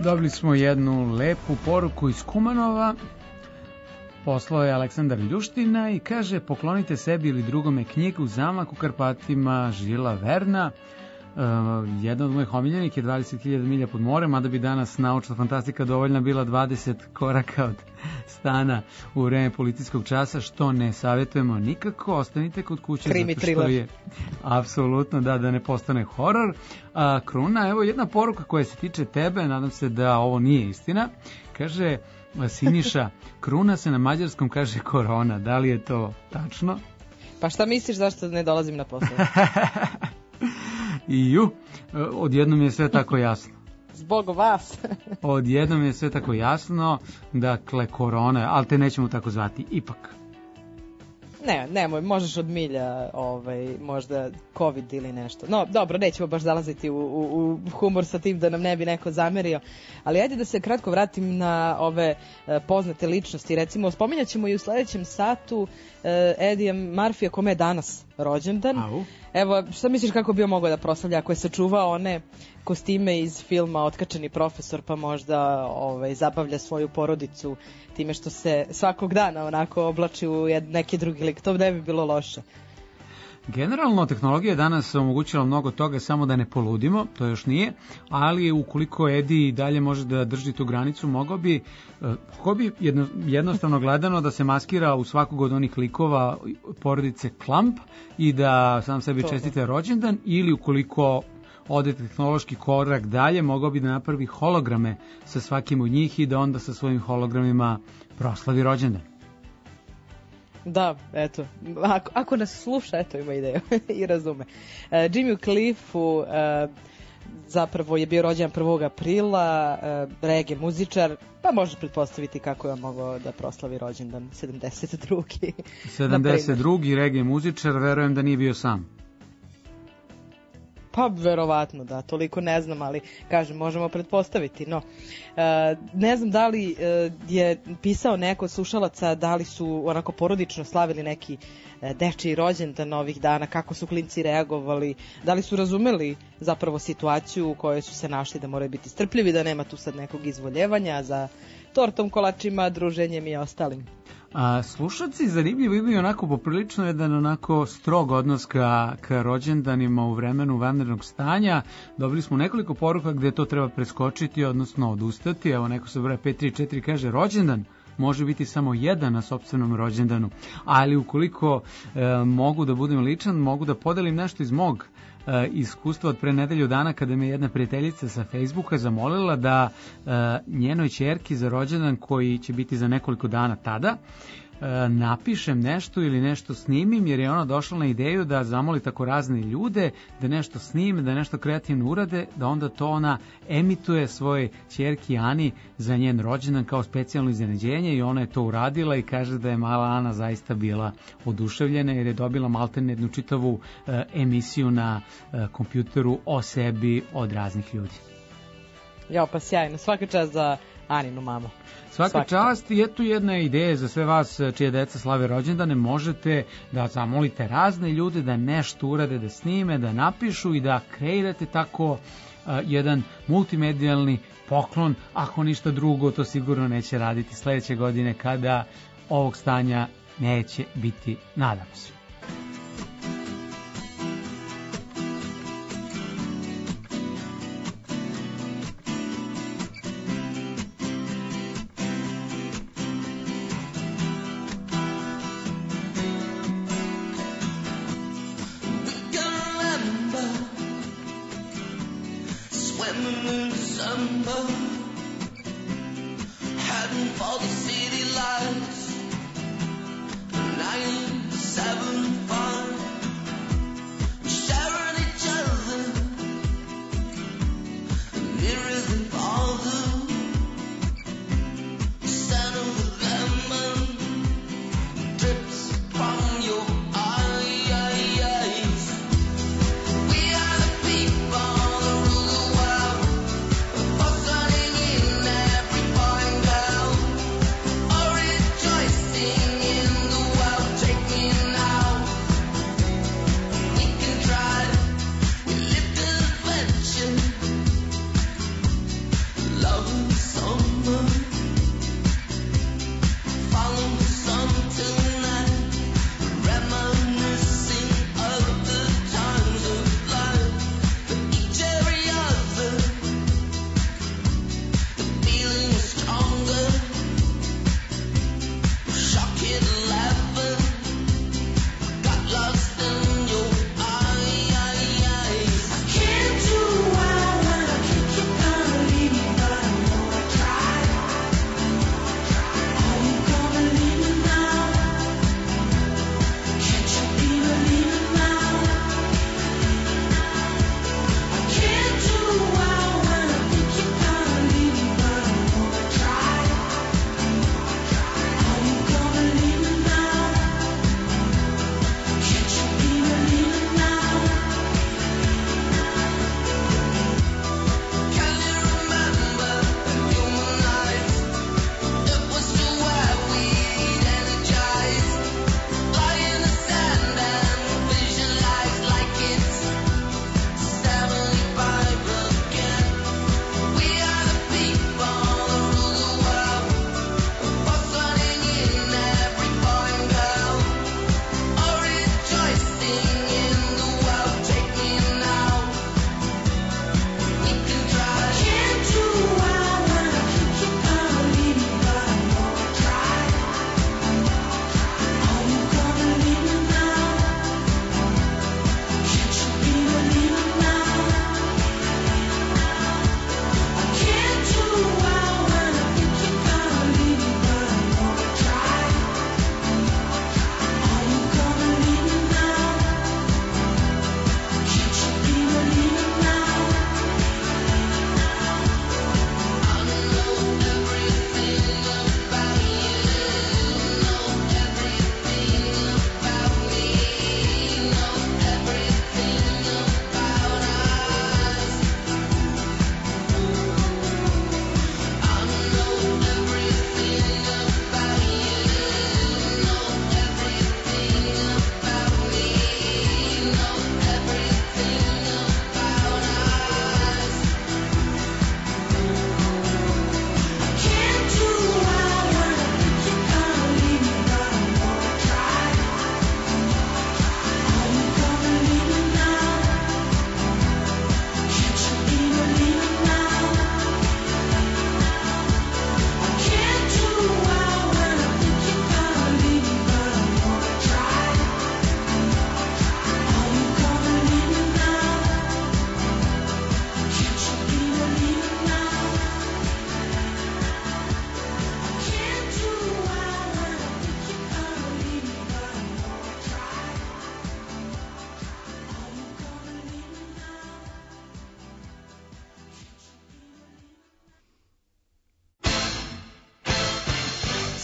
Dobili smo jednu lepu poruku iz Kumanova. Poslao je Aleksandar Ljuština i kaže: poklonite sebi ili drugome knjigu Zamak u Karpatima Žila Verna. Uh, jedan od mojih omiljenih je dvadeset hiljada milja pod morem, mada bi danas naučna fantastika dovoljna bila dvadeset koraka od stana u vreme policijskog časa, što ne savjetujemo nikako. Ostanite kod kuće, Krimi zato što je apsolutno da, da ne postane horor. A, Kruna, evo jedna poruka koja se tiče tebe, nadam se da ovo nije istina. Kaže Siniša, Kruna se na mađarskom kaže korona, da li je to tačno? Pa šta misliš zašto ne dolazim na posao? I ju, odjednom je sve tako jasno. Zbog vas. Odjednom je sve tako jasno, dakle korona, ali te nećemo tako zvati ipak. Ne, nemoj, možeš od milja, ovaj, možda COVID ili nešto. No, dobro, nećemo baš zalaziti u, u, u humor sa tim da nam ne bi neko zamerio. Ali ajde da se kratko vratim na ove e, poznate ličnosti. Recimo, spominjat ćemo i u sledećem satu e, Eddie Murphy, kome je danas rođendan. Au. Evo, šta misliš kako bi on mogao da proslavlja ako je sačuvao one kostime iz filma Otkačeni profesor, pa možda ovaj, zabavlja svoju porodicu time što se svakog dana onako oblači u neki drugi lik. To ne bi bilo loše. Generalno, tehnologija je danas omogućila mnogo toga, samo da ne poludimo, to još nije, ali ukoliko Edi i dalje može da drži tu granicu, mogao bi, mogao bi jedno, jednostavno gledano da se maskira u svakog od onih likova porodice Klump i da sam sebi čestite rođendan, ili ukoliko ode tehnološki korak dalje, mogao bi da napravi holograme sa svakim od njih i da onda sa svojim hologramima proslavi rođendan. Da, eto, ako, ako nas sluša, eto, ima ideju i razume. Uh, Jimmy Cliffu uh, zapravo je bio rođen prvog aprila, uh, reggae muzičar, pa možeš pretpostaviti kako je on mogao da proslavi rođendan sedamdeset drugi sedamdeset drugi reggae muzičar, verujem da nije bio sam. Pa verovatno da, toliko ne znam, ali kažem, možemo pretpostaviti. No, e, ne znam da li e, je pisao neko od slušalaca, da li su onako porodično slavili neki e, dečiji rođendan ovih dana, kako su klinci reagovali, da li su razumeli zapravo situaciju u kojoj su se našli, da moraju biti strpljivi, da nema tu sad nekog izvoljevanja za tortom, kolačima, druženjem i ostalim. A slušalci zanimljivo imaju onako poprilično jedan onako strog odnos ka, ka rođendanima u vremenu vanrednog stanja. Dobili smo nekoliko poruka gde to treba preskočiti, odnosno odustati. Evo neko se broja pet tri četiri kaže rođendan može biti samo jedan na sopstvenom rođendanu, ali ukoliko e, mogu da budem ličan, mogu da podelim nešto iz mog e, iskustva od pre nedelju dana, kada me jedna prijateljica sa Facebooka zamolila da e, njenoj ćerki za rođendan, koji će biti za nekoliko dana tada, napišem nešto ili nešto snimim, jer je ona došla na ideju da zamoli tako razne ljude da nešto snime, da nešto kreativno urade, da onda to ona emituje svoje ćerki Ani za njen rođendan kao specijalno iznenađenje, i ona je to uradila i kaže da je mala Ana zaista bila oduševljena, jer je dobila maltene jednu čitavu e, emisiju na e, kompjuteru o sebi od raznih ljudi. Ja, pa sjajno, svaka čast za Aninu mamu. Svaka, Svaka čast, i eto jedna ideja za sve vas čije deca slave rođendane. Možete da zamolite razne ljude da nešto urade, da snime, da napišu i da kreirate tako uh, jedan multimedijalni poklon. Ako ništa drugo, to sigurno neće raditi sledeće godine, kada ovog stanja neće biti, nadam se. Somebody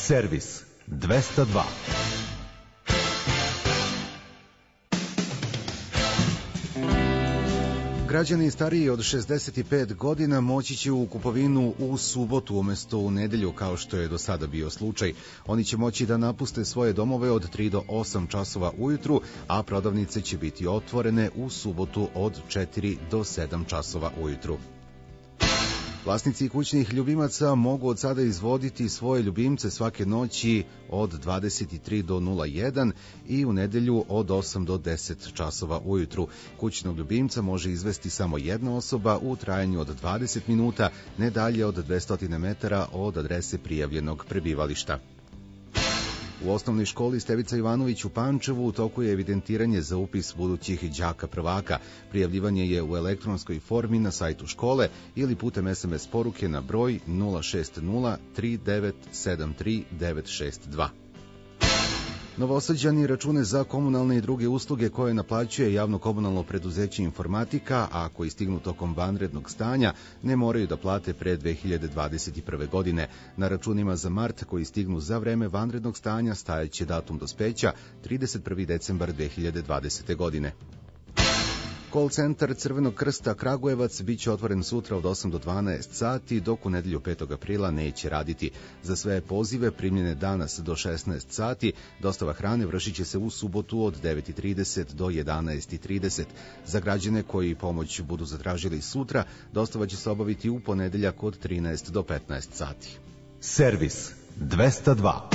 Servis dvesta dva. Građani stariji od šezdeset pet godina moći će u kupovinu u subotu umesto u nedelju, kao što je do sada bio slučaj. Oni će moći da napuste svoje domove od tri do osam časova ujutru, a prodavnice će biti otvorene u subotu od četiri do sedam časova ujutru. Vlasnici kućnih ljubimaca mogu od sada izvoditi svoje ljubimce svake noći od dvadeset tri do nula jedan i u nedelju od osam do deset časova ujutru. Kućnog ljubimca može izvesti samo jedna osoba u trajanju od dvadeset minuta, ne dalje od dvesta metara od adrese prijavljenog prebivališta. U osnovnoj školi Stevica Ivanović u Pančevu u toku je evidentiranje za upis budućih đaka prvaka. Prijavljivanje je u elektronskoj formi na sajtu škole ili putem es em es poruke na broj nula šest nula tri devet sedam tri devet šest dva. Novosađani račune za komunalne i druge usluge koje naplaćuje javno komunalno preduzeće Informatika, a koji stignu tokom vanrednog stanja, ne moraju da plate pre dve hiljade dvadeset prve. godine. Na računima za mart koji stignu za vreme vanrednog stanja stajaće datum dospeća trideset prvi decembar dve hiljade dvadesete. godine. Call centar Crvenog krsta Kragujevac biće otvoren sutra od osam do dvanaest sati, dok u nedelju petog aprila neće raditi. Za sve pozive primljene danas do šesnaest sati, dostava hrane vršit će se u subotu od devet i trideset do jedanaest i trideset. Za građane koji pomoć budu zatražili sutra, dostava će se obaviti u ponedeljak od trinaest do petnaest sati. Servis dvesta dva.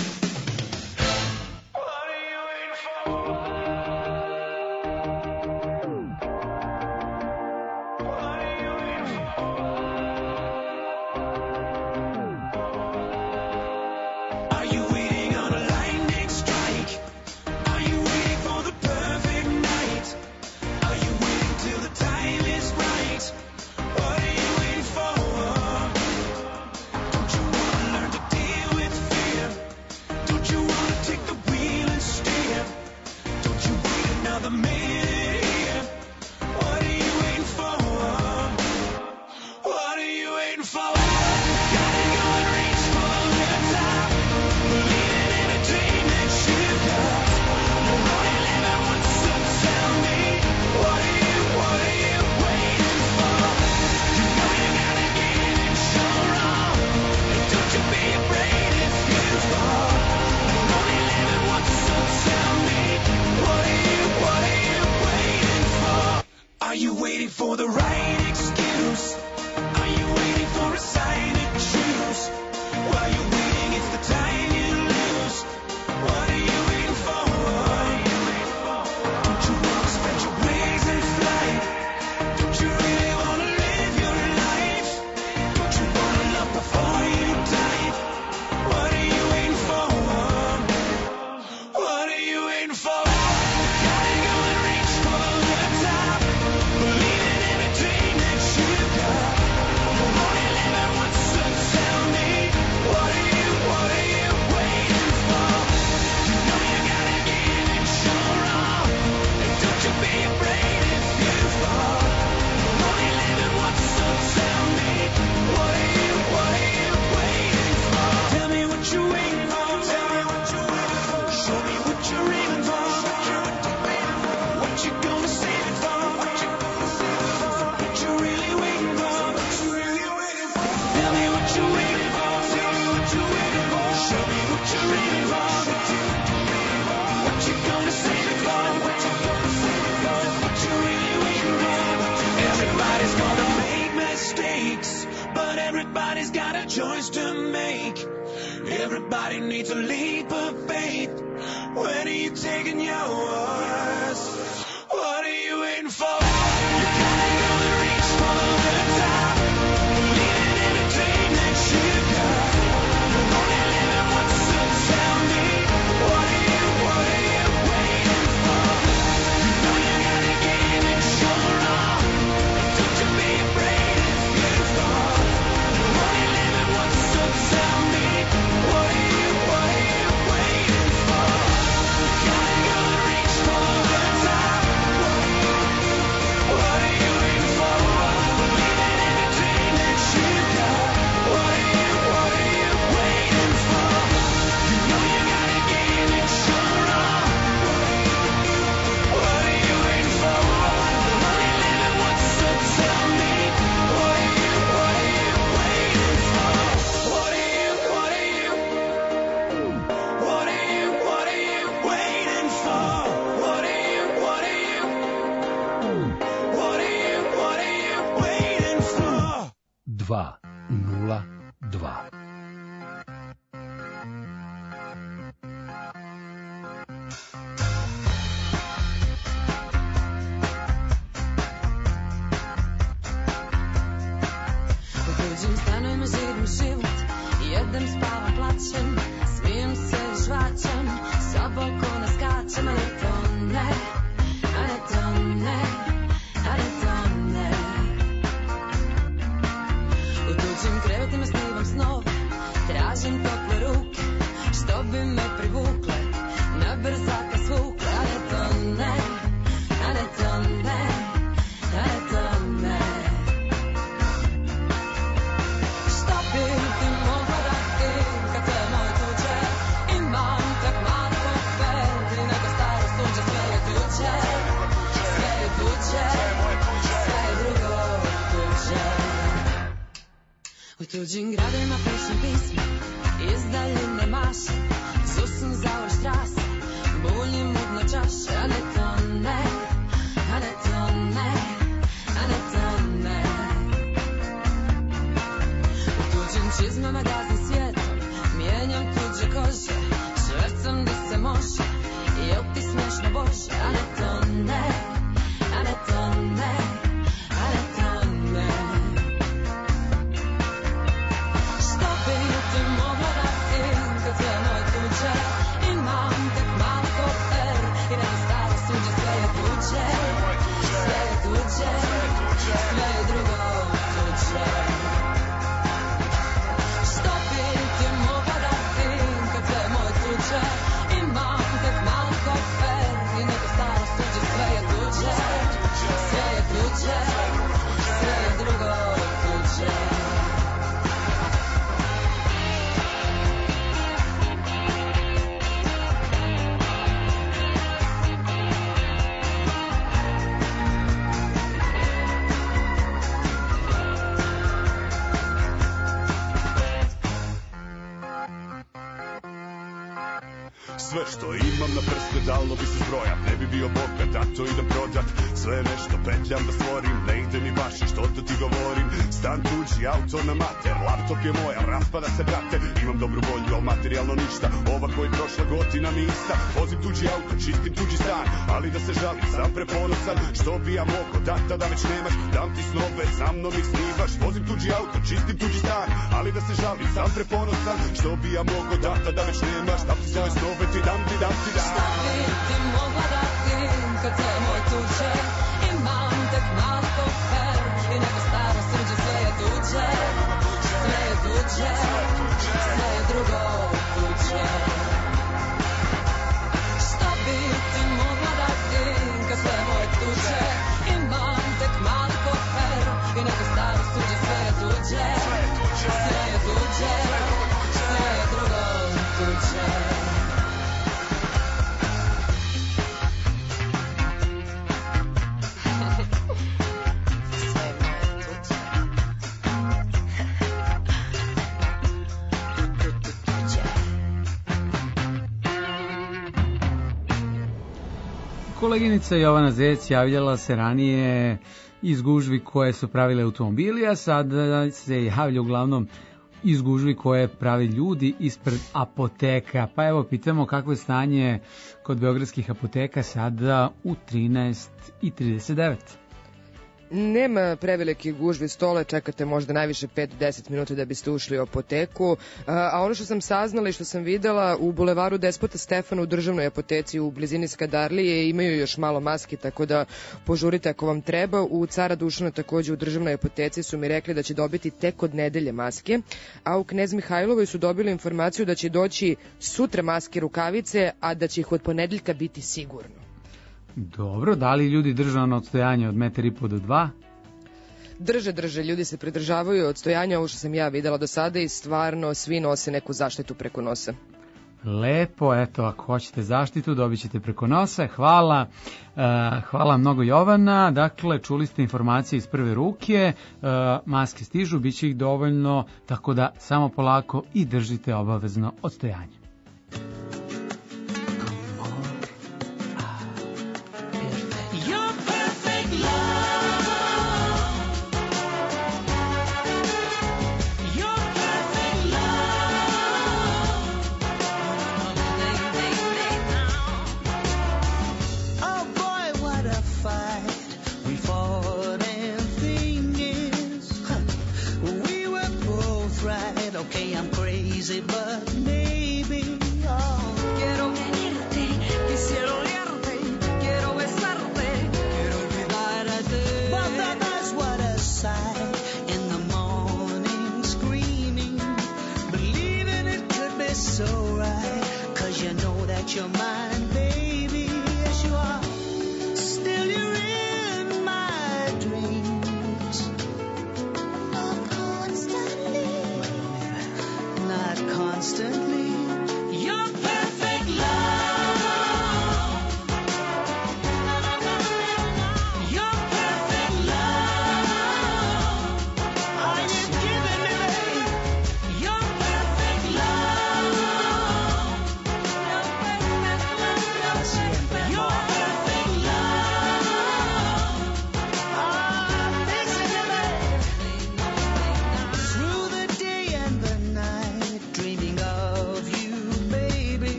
What are you waiting for? dva nula dva. Tuđim stanovima živim život, jedem, spavam, plaćem, smijem se i žvaćem, sa balkona skačem, a ne to ne, a ne to ne, a ne to ne. U tuđim krevetima snivam snove, tražim tople ruke, što bi me privukle, na brzaka svukle, a ne to ne, a ne to ne, a ne to ne. U tuđim gradima pišem pisma, iz daljine mašem, susam za Orštrase, buljim mudno čaše, a ne to ne, a ne to ne, a ne to ne. U tuđim čizmama gazim svijetom, mijenjam tuđe kože, švercam di se može, jel ti smiješno Bože, a ne to ne, a ne to ne, a ne to ne. Sve što imam na prste dalo bi se zbrojat, ne bi bio bogat, a to idem prodat. Sve nešto petljam da stvorim, ne ide mi baš i što to ti govorim. Stan tuđi, auto na mater, laptop je moj, al raspada se brate. Imam dobru volju, al materijalno ništa, ova koji prošla godina mi ista. Vozim tuđi auto, čistim tuđi stan, ali da se žalim, sam preponosan. Što bi ja mogo, data da već nemaš, dam ti snove, sa mnom ih snivaš. Vozim tuđi auto, čistim tuđi stan, ali da se žalim, sam preponosan. Što bi ja mogo, data da već nemaš, dam ti svoje snove, ti dam ti, dam ti, dam. Šta bi ti mogla dati kad te moj tuđe? Imam tek mali kofer i neko staro suđe, sve je tuđe, sve je tuđe, sve je drugo tuđe. Šta bi ti mogla dati kad te moj tuđe? Imam tek mali kofer i neko staro suđe, sve je tuđe, sve je tuđe, sve je drugo tuđe. Koleginica Jovana Zec javljala se ranije iz gužvi koje su pravile automobili, a sada se javlja uglavnom iz gužvi koje pravi ljudi ispred apoteka. Pa evo, pitamo kakvo je stanje kod beogradskih apoteka sada u trinaest i trideset devet. Nema prevelike gužve stole, čekate možda najviše pet do deset minuta da biste ušli u apoteku, a ono što sam saznala i što sam videla u bulevaru Despota Stefana u državnoj apoteci u blizini Skadarlije imaju još malo maski, tako da požurite ako vam treba. U Cara Dušana takođe u državnoj apoteci su mi rekli da će dobiti tek od nedelje maske, a u Knez Mihajlovoj su dobili informaciju da će doći sutra maske, rukavice, a da će ih od ponedeljka biti sigurno. Dobro, da li ljudi drže ono odstojanje od metar i po do dva? Drže, drže, ljudi se pridržavaju odstojanja, ovo što sam ja videla do sada, i stvarno svi nose neku zaštitu preko nosa. Lepo, eto, ako hoćete zaštitu, dobit ćete preko nosa. Hvala, uh, hvala mnogo Jovana. Dakle, čuli ste informacije iz prve ruke, uh, maske stižu, bit će ih dovoljno, tako da samo polako i držite obavezno odstojanje.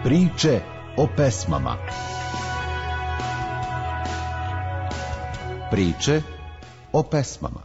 Priče o pesmama. Priče o pesmama.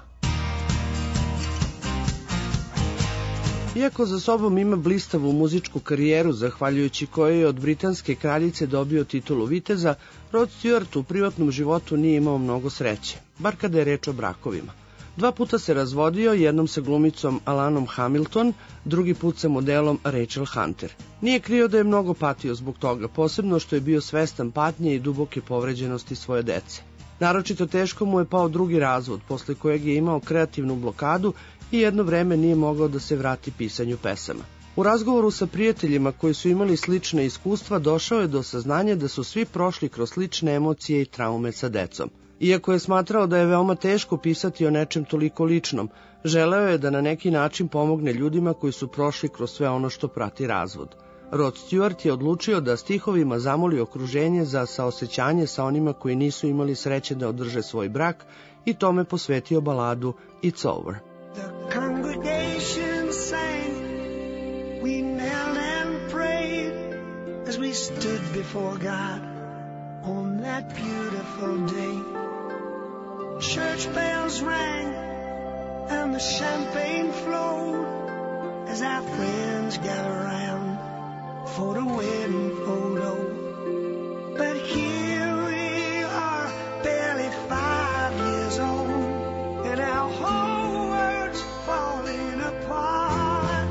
Iako za sobom ima blistavu muzičku karijeru, zahvaljujući kojoj je od britanske kraljice dobio titulu viteza, Rod Stewart u privatnom životu nije imao mnogo sreće, bar kada je reč o brakovima. Dva puta se razvodio, jednom sa glumicom Alanom Hamilton, drugi put sa modelom Rachel Hunter. Nije krio da je mnogo patio zbog toga, posebno što je bio svestan patnje i duboke povređenosti svoje dece. Naročito teško mu je pao drugi razvod, posle kojeg je imao kreativnu blokadu i jedno vreme nije mogao da se vrati pisanju pesama. U razgovoru sa prijateljima koji su imali slične iskustva, došao je do saznanja da su svi prošli kroz slične emocije i traume sa decom. Iako je smatrao da je veoma teško pisati o nečem toliko ličnom, želeo je da na neki način pomogne ljudima koji su prošli kroz sve ono što prati razvod. Rod Stewart je odlučio da stihovima zamoli okruženje za saosećanje sa onima koji nisu imali sreće da održe svoj brak i tome posvetio baladu It's Over. The congregation sang, we knelt and prayed as we stood before God on that beautiful day. Church bells rang and the champagne flowed as our friends gathered round for the wedding photo. But here we are, barely five years old, and our whole world's falling apart.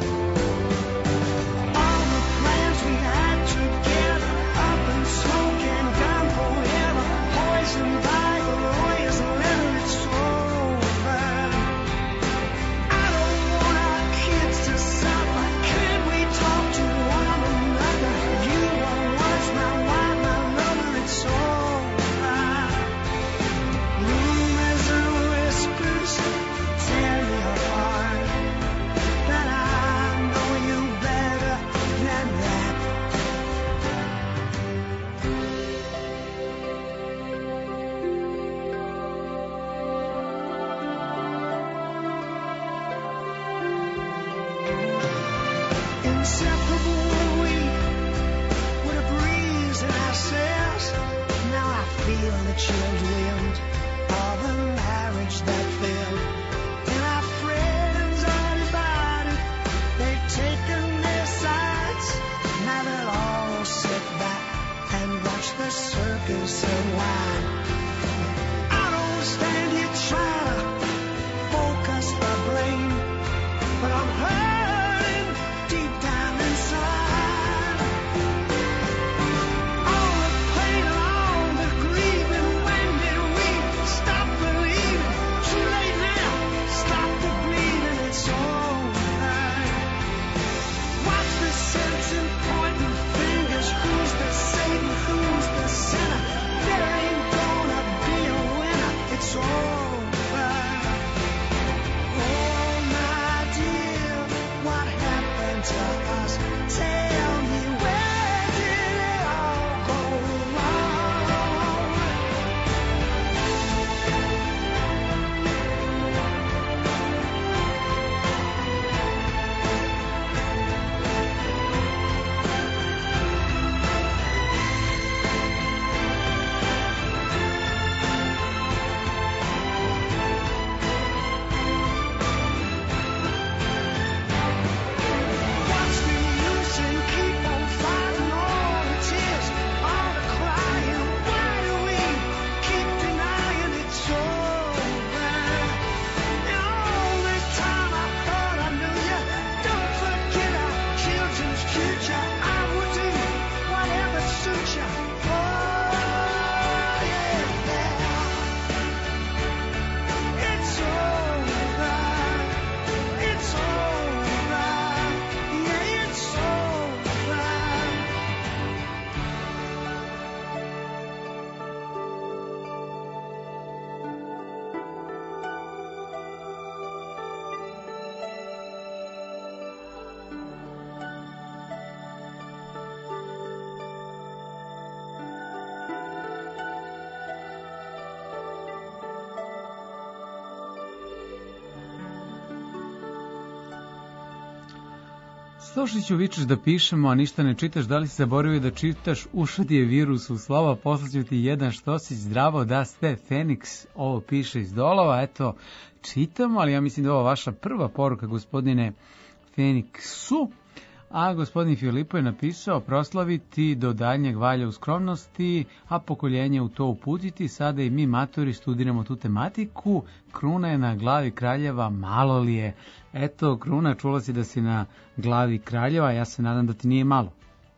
All the plans we had together, up in smoke and gone forever, poisoned by a lawyer's letter, it's over. I don't want our kids to suffer. Could we talk to one another? You were once my wife, my lover, it's over. Rumors and whispers tear your heart, but I know you better than that. Inseparable were we, with a breeze in our sails. Now I feel the chilled wind of a marriage that failed. And our friends are divided, they've taken their sides. Now they'll all sit back and watch the circus unwind. I don't stand here trying to focus my brain, but I'm hurting deep down inside. All the pain and all the grieving, when did we Stošiću, vičeš da pišemo, a ništa ne čitaš, da li si zaboravio da čitaš ušad je virus u slova, poslaću ti jedan što si zdravo da ste Feniks, ovo piše iz Dolova, eto, čitamo, ali ja mislim da je ovo vaša prva poruka, gospodine Feniksu, a gospodin Filipo je napisao proslaviti do daljnjeg valja u skromnosti, a pokoljenje u to uputiti, sada i mi matori studiramo tu tematiku, kruna je na glavi kraljeva, malo li je? Eto, kruna, čula si da si na glavi kraljeva, ja se nadam da ti nije malo.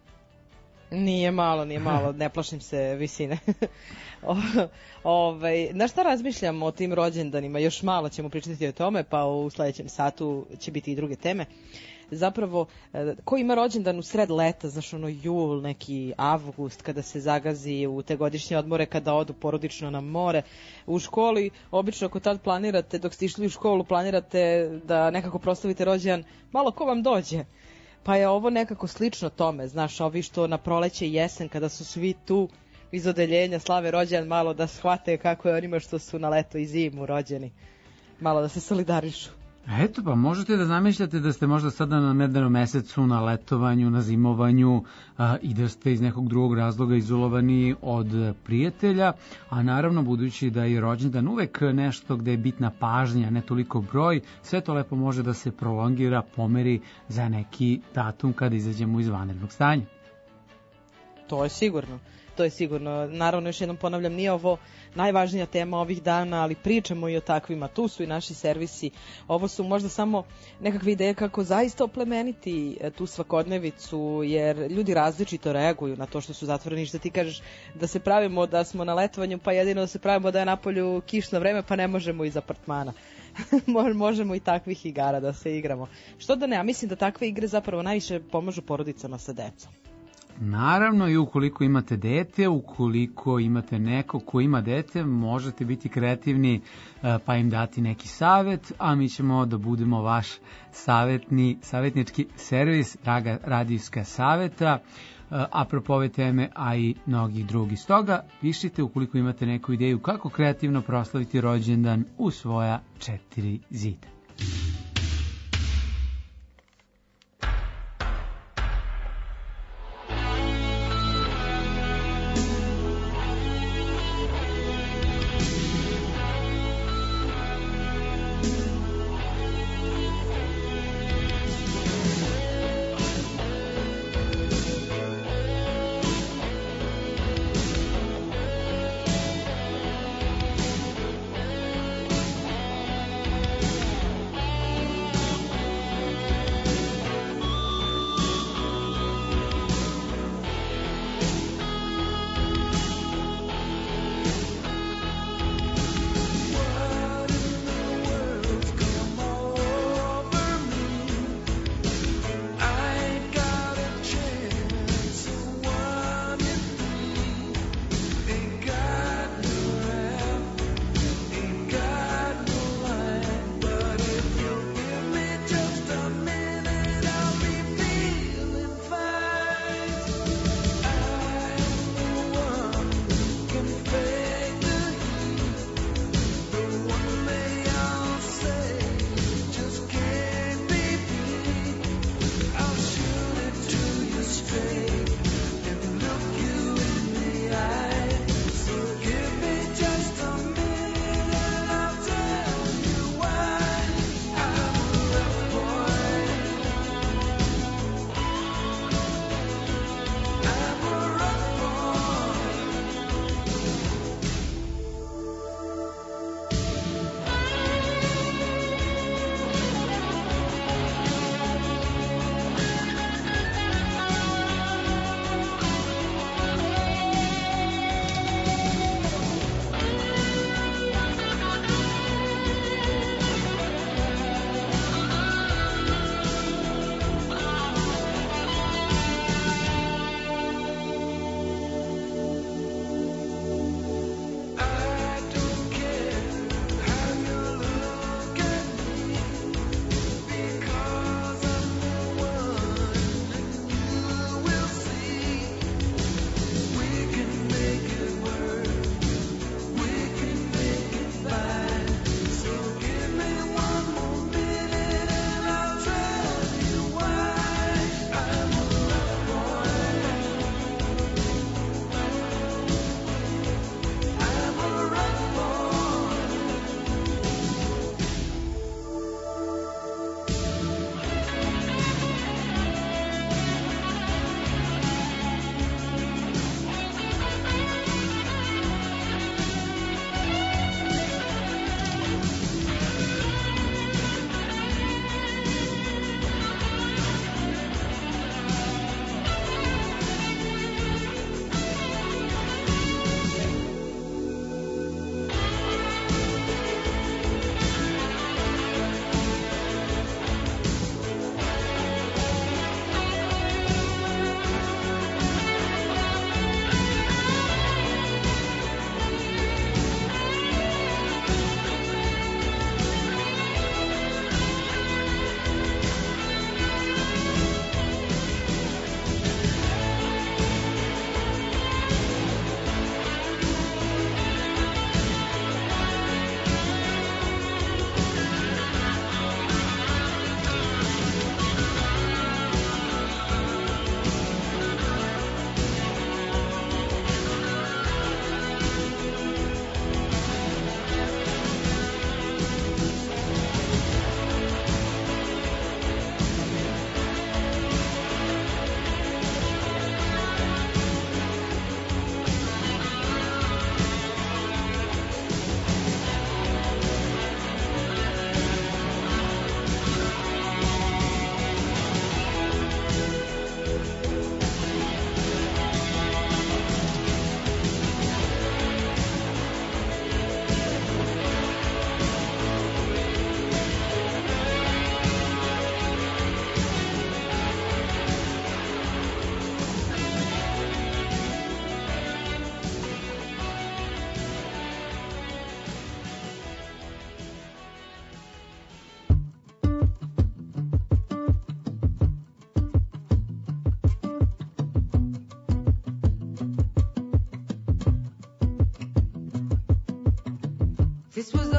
Nije malo, nije malo, ne plašim se visine. o, ovaj, na šta razmišljam o tim rođendanima? Još malo ćemo pričati o tome, pa u sledećem satu će biti i druge teme. Zapravo, ko ima rođendan u sred leta, znaš ono jul, neki avgust, kada se zagazi u te godišnje odmore, kada odu porodično na more, u školi, obično ako tad planirate, dok ste išli u školu, planirate da nekako proslavite rođendan, malo ko vam dođe. Pa je ovo nekako slično tome, znaš, ovi što na proleće i jesen, kada su svi tu iz odeljenja slave rođendan, malo da shvate kako je onima što su na leto i zimu rođeni, malo da se solidarišu. Eto, pa možete da zamišljate da ste možda sada na medanom mesecu, na letovanju, na zimovanju a, i da ste iz nekog drugog razloga izolovani od prijatelja, a naravno budući da je rođendan uvek nešto gde je bitna pažnja, ne toliko broj, sve to lepo može da se prolongira, pomeri za neki datum kada izađemo iz vanrednog stanja. To je sigurno. To je sigurno. Naravno, još jednom ponavljam, nije ovo najvažnija tema ovih dana, ali pričamo i o takvima. Tu su i naši servisi. Ovo su možda samo nekakve ideje kako zaista oplemeniti tu svakodnevicu, jer ljudi različito reaguju na to što su zatvoreni. Što ti kažeš da se pravimo da smo na letovanju, pa jedino da se pravimo da je napolju kišno vreme, pa ne možemo iz apartmana. Možemo i takvih igara da se igramo. Što da ne, a mislim da takve igre zapravo najviše pomažu porodicama sa decom. Naravno, i ukoliko imate dete, ukoliko imate neko ko ima dete, možete biti kreativni pa im dati neki savet, a mi ćemo da budemo vaš savetni, savetnički servis, Raga radijska saveta, apropo ove teme, a i mnogih drugih. Stoga, pišite ukoliko imate neku ideju kako kreativno proslaviti rođendan u svoja četiri zida.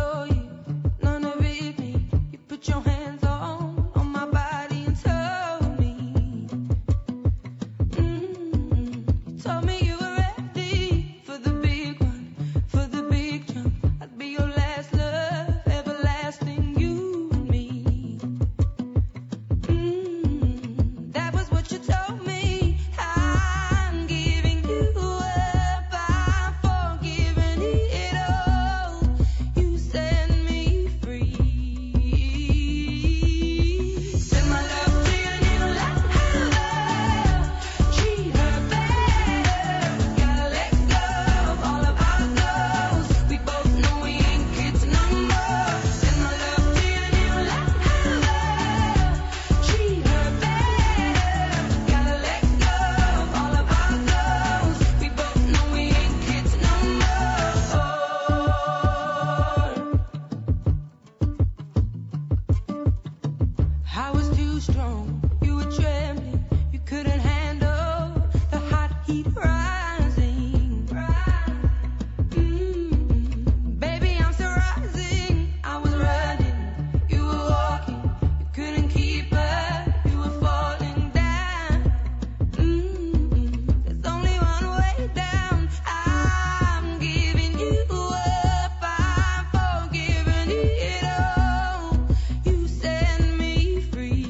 know you, none of it me. You put your hands on, on my body and told me, mm, you told me you were ready for the big one, for the big jump. I'd be your last love, everlasting, you and me. Mm, that was what you told me. I'm giving you up, I'm forgiving it all. You set me free. Send my love to your new lover. Treat her better. Gotta let go of all of our goals. We both know we ain't kids no more. Send my love to your new lover. Treat her better. Gotta let go of all of our goals. We both know we ain't kids no more. I was too strong, you were trembling, you couldn't handle the hot heat rising. Mm, baby, I'm still rising. I was running, you were walking, you couldn't keep up, you were falling down. Mm, there's only one way down. I'm giving you up, I'm forgiving it all. You set me free.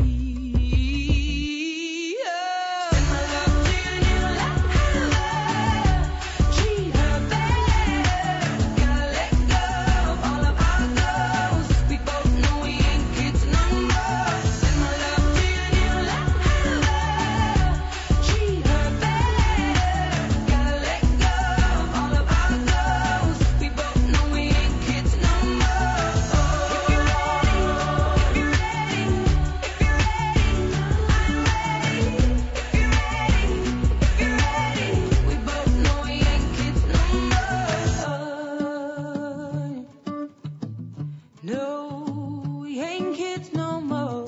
Send my love to your new lover. Treat her better. Gotta let go of all of our goals. We both know we ain't kids no more. Send my love to your new lover. Treat her better. Gotta let go of all of our goals. We both know we ain't kids no more. If you're ready, if you're ready, if you're ready, I'm ready. If you're ready, if you're ready, we both know we ain't kids no more. No, we ain't kids no more.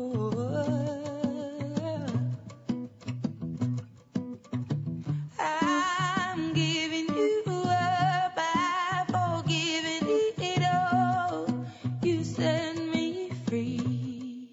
I'm giving you up, I'm forgiving it all. You set me free.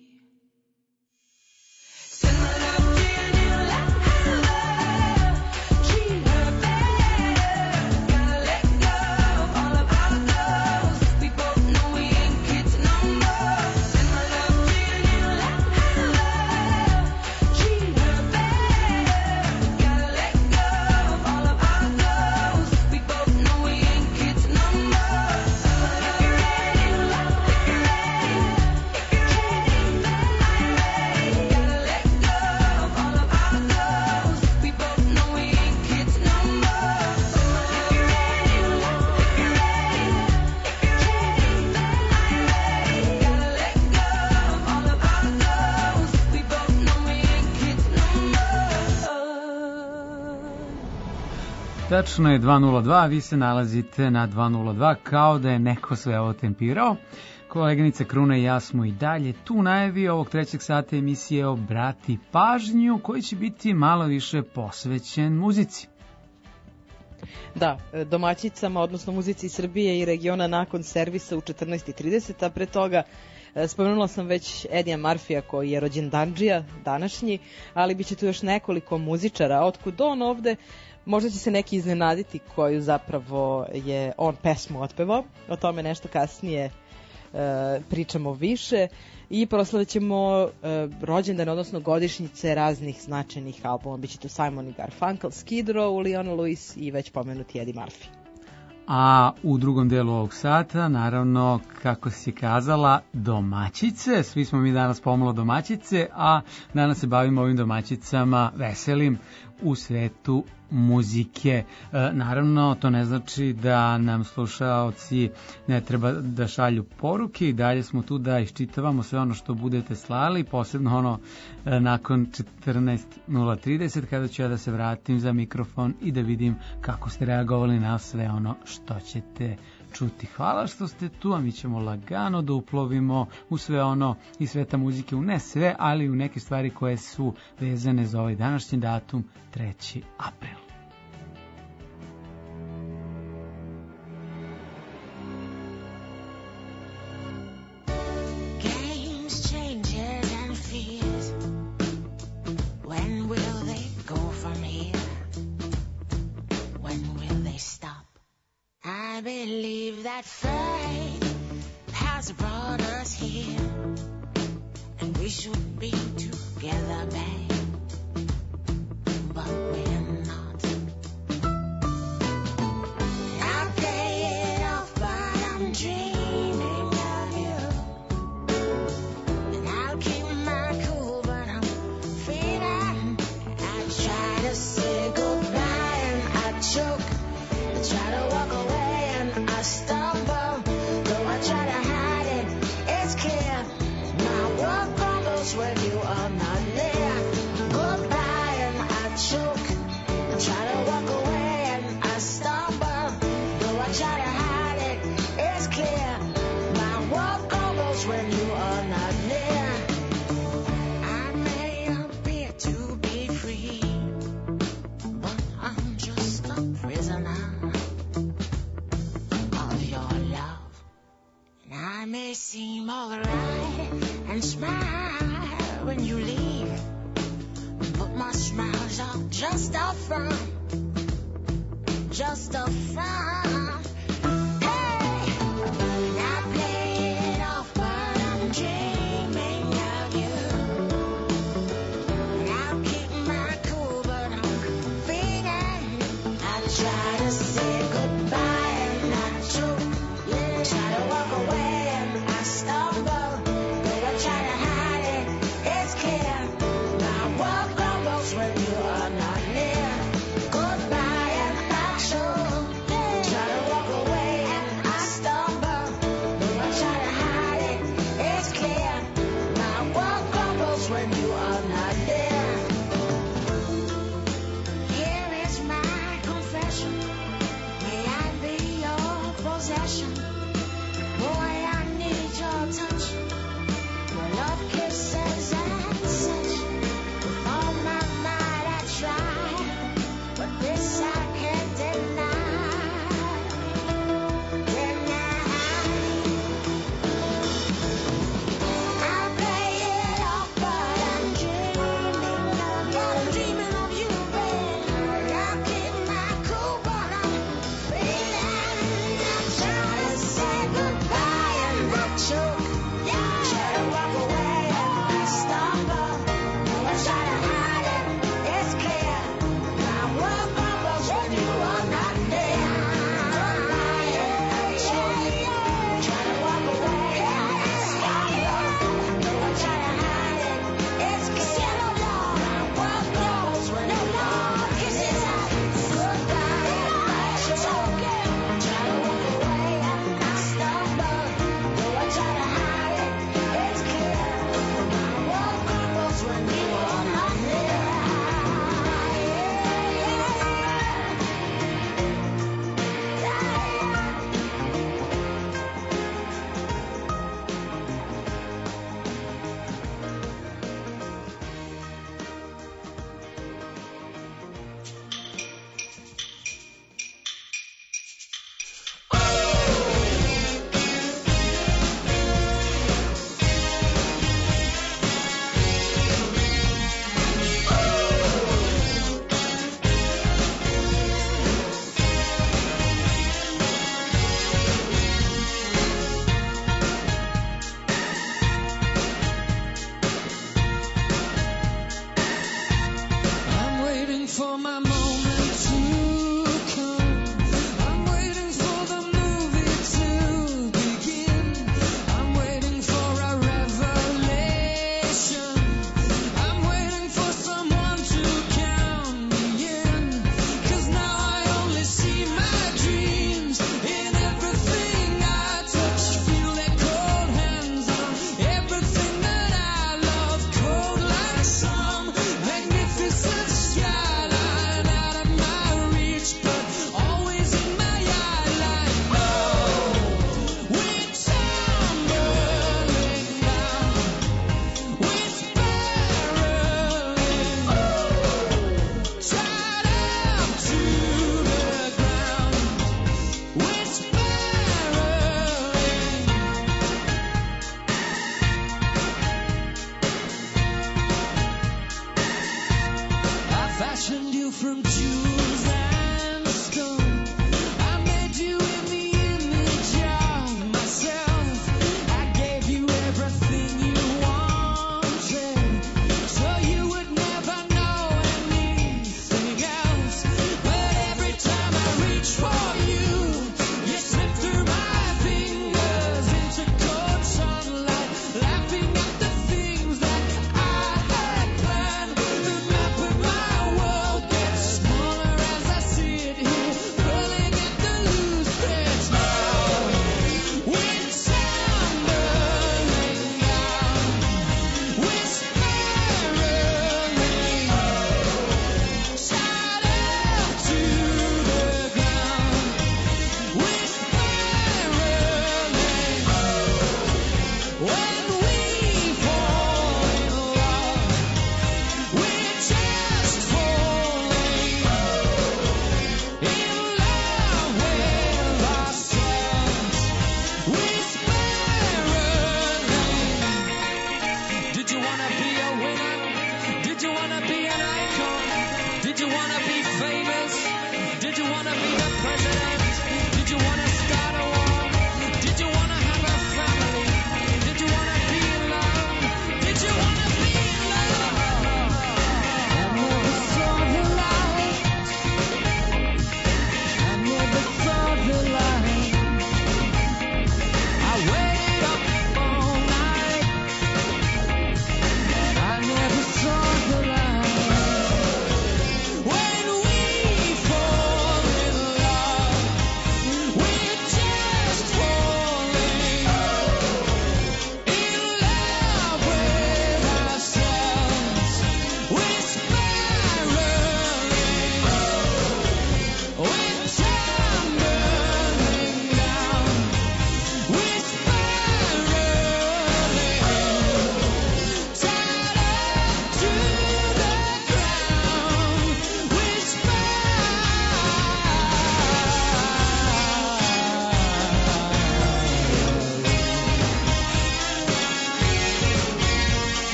Send my love to your new lover. Treat her better. Gotta let go of all of our goals. We both know we ain't kids no more. Send my love to your new lover. Treat her better. Gotta let go of all of our goals. We both know we ain't kids no more. If you're ready, if you're ready, if you're ready, I'm ready. Gotta let go of all of our goals. We both know we ain't kids no more. If you're ready, if you're ready, if you're ready, I'm ready. Gotta let go of all of our goals. We both know we ain't kids no more. Tačno je dva nula dva, vi se nalazite na dva nula dva kao da je neko sve ovo tempirao. Koleginica Kruna i ja smo i dalje tu najavi ovog trećeg sata emisije Obrati pažnju, koji će biti malo više posvećen muzici. Da, domaćicama, odnosno muzici Srbije i regiona nakon servisa u četrnaest i trideset, a pre toga e, spomenula sam već Edija Marfija koji je rođendanđija današnji, ali bit će tu još nekoliko muzičara. Otkud on ovde? Možda će se neki iznenaditi koju zapravo je on pesmu otpevao. O tome nešto kasnije e, pričamo više. I proslavit ćemo e, rođendan, odnosno godišnjice raznih značajnih albuma. Biće tu Simon i Garfunkel, Skid Row, Leona Lewis i već pomenuti Eddie Murphy. A u drugom delu ovog sata, naravno, kako si kazala, domaćice. Svi smo mi danas pomalo domaćice, a danas se bavimo ovim domaćicama veselim u svetu muzike. E, naravno, to ne znači da nam slušaoci ne treba da šalju poruke i dalje smo tu da iščitavamo sve ono što budete slali, posebno ono e, nakon četrnaest nula trideset kada ću ja da se vratim za mikrofon i da vidim kako ste reagovali na sve ono što ćete čuti. Hvala što ste tu, a mi ćemo lagano da uplovimo u sve ono i sveta muzike, u ne sve, ali u neke stvari koje su vezane za ovaj današnji datum, treći april. that fate has brought us here, and we should be together, babe, but we're not. I play it off, but I'm dreaming of you, and I'll keep my cool, but I'm feeling. I try to say goodbye and I choke. I try to walk away and I stumble. Though I try to hide it, it's clear. My world crumbles when you are not near. Goodbye and I choke. I try to walk away and I stumble. Though I try to hide it, it's clear. My world crumbles when you are not near. I may appear to be free, but I'm just a prisoner of your love. And I may seem alright and smile when you leave, but my smiles are just a front, just a front. Hey, and I play it off, but I'm dreaming of you. And I'll keep my cool, but I'm feeling. I try to say goodbye and I choke. Try to walk away and I stumble. Though I try to hide it, it's clear. My world crumbles when you are not near. Goodbye and I choke. Try to walk away and I stumble. Though I try to hide it, it's clear. My world crumbles when you are not there. Here is my confession. May I be your possession. Boy, I need your touch, your love kisses and such. With all my might I try, but this I can't deny. Deny. I play it off, but I'm dreaming of you. I'm dreaming of you, babe. I keep my cool, but I'm feeling. I try to say goodbye and I choke. Try to walk away and I stumble. Though I try to hide it, it's clear. My world crumbles when you are not near. Goodbye and I choke. Try to walk away and I stumble. Though I try to hide it, it's clear. My world crumbles when you are kisses out. Goodbye and I choke. Try to walk away and I stumble. Though I try to hide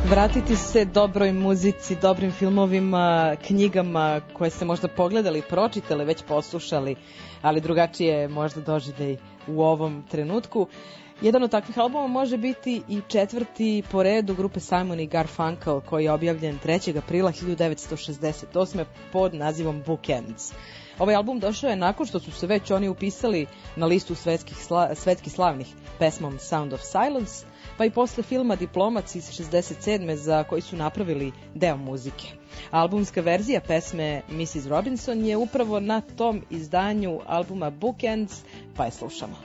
Vratiti se dobroj muzici, dobrim filmovima, knjigama koje ste možda pogledali, pročitali, već poslušali, ali drugačije možda doživljaj u ovom trenutku. Jedan od takvih albuma može biti i četvrti po redu grupe Simon i Garfunkel, koji je objavljen trećeg aprila hiljadu devetsto šezdeset osme pod nazivom Bookends. Ovaj album došao je nakon što su se već oni upisali na listu svetskih, sla, svetskih slavnih pesmom Sound of Silence, pa i posle filma Diplomac iz šezdeset sedme za koji su napravili deo muzike. Albumska verzija pesme missus Robinson je upravo na tom izdanju albuma Bookends, pa je slušamo.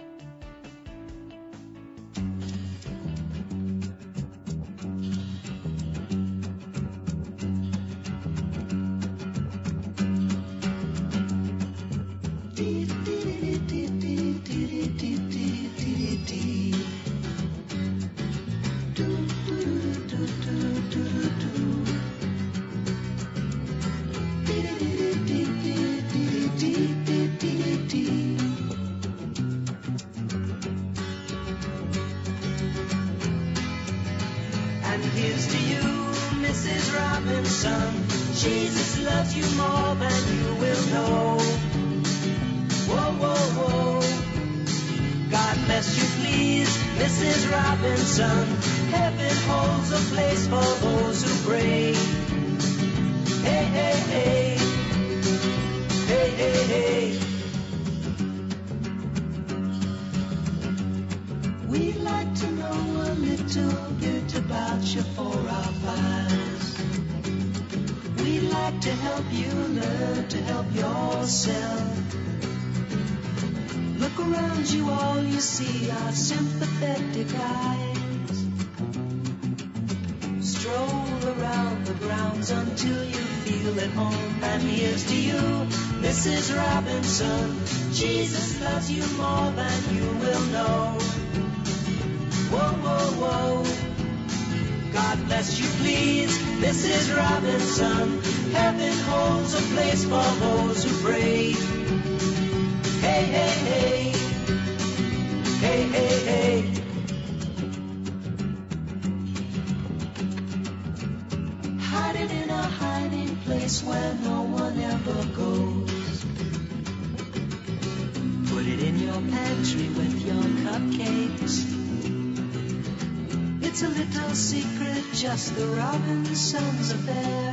missus Robinson, Jesus loves you more than you will know. Whoa, whoa, whoa. God bless you, please, Missus Robinson. Heaven holds a place for those who pray. Hey, hey, hey. Hey, hey, hey. Hide it in a hiding place where no one ever goes. Put it in your pantry with your cupcakes. It's a little secret, just the Robinsons' affair.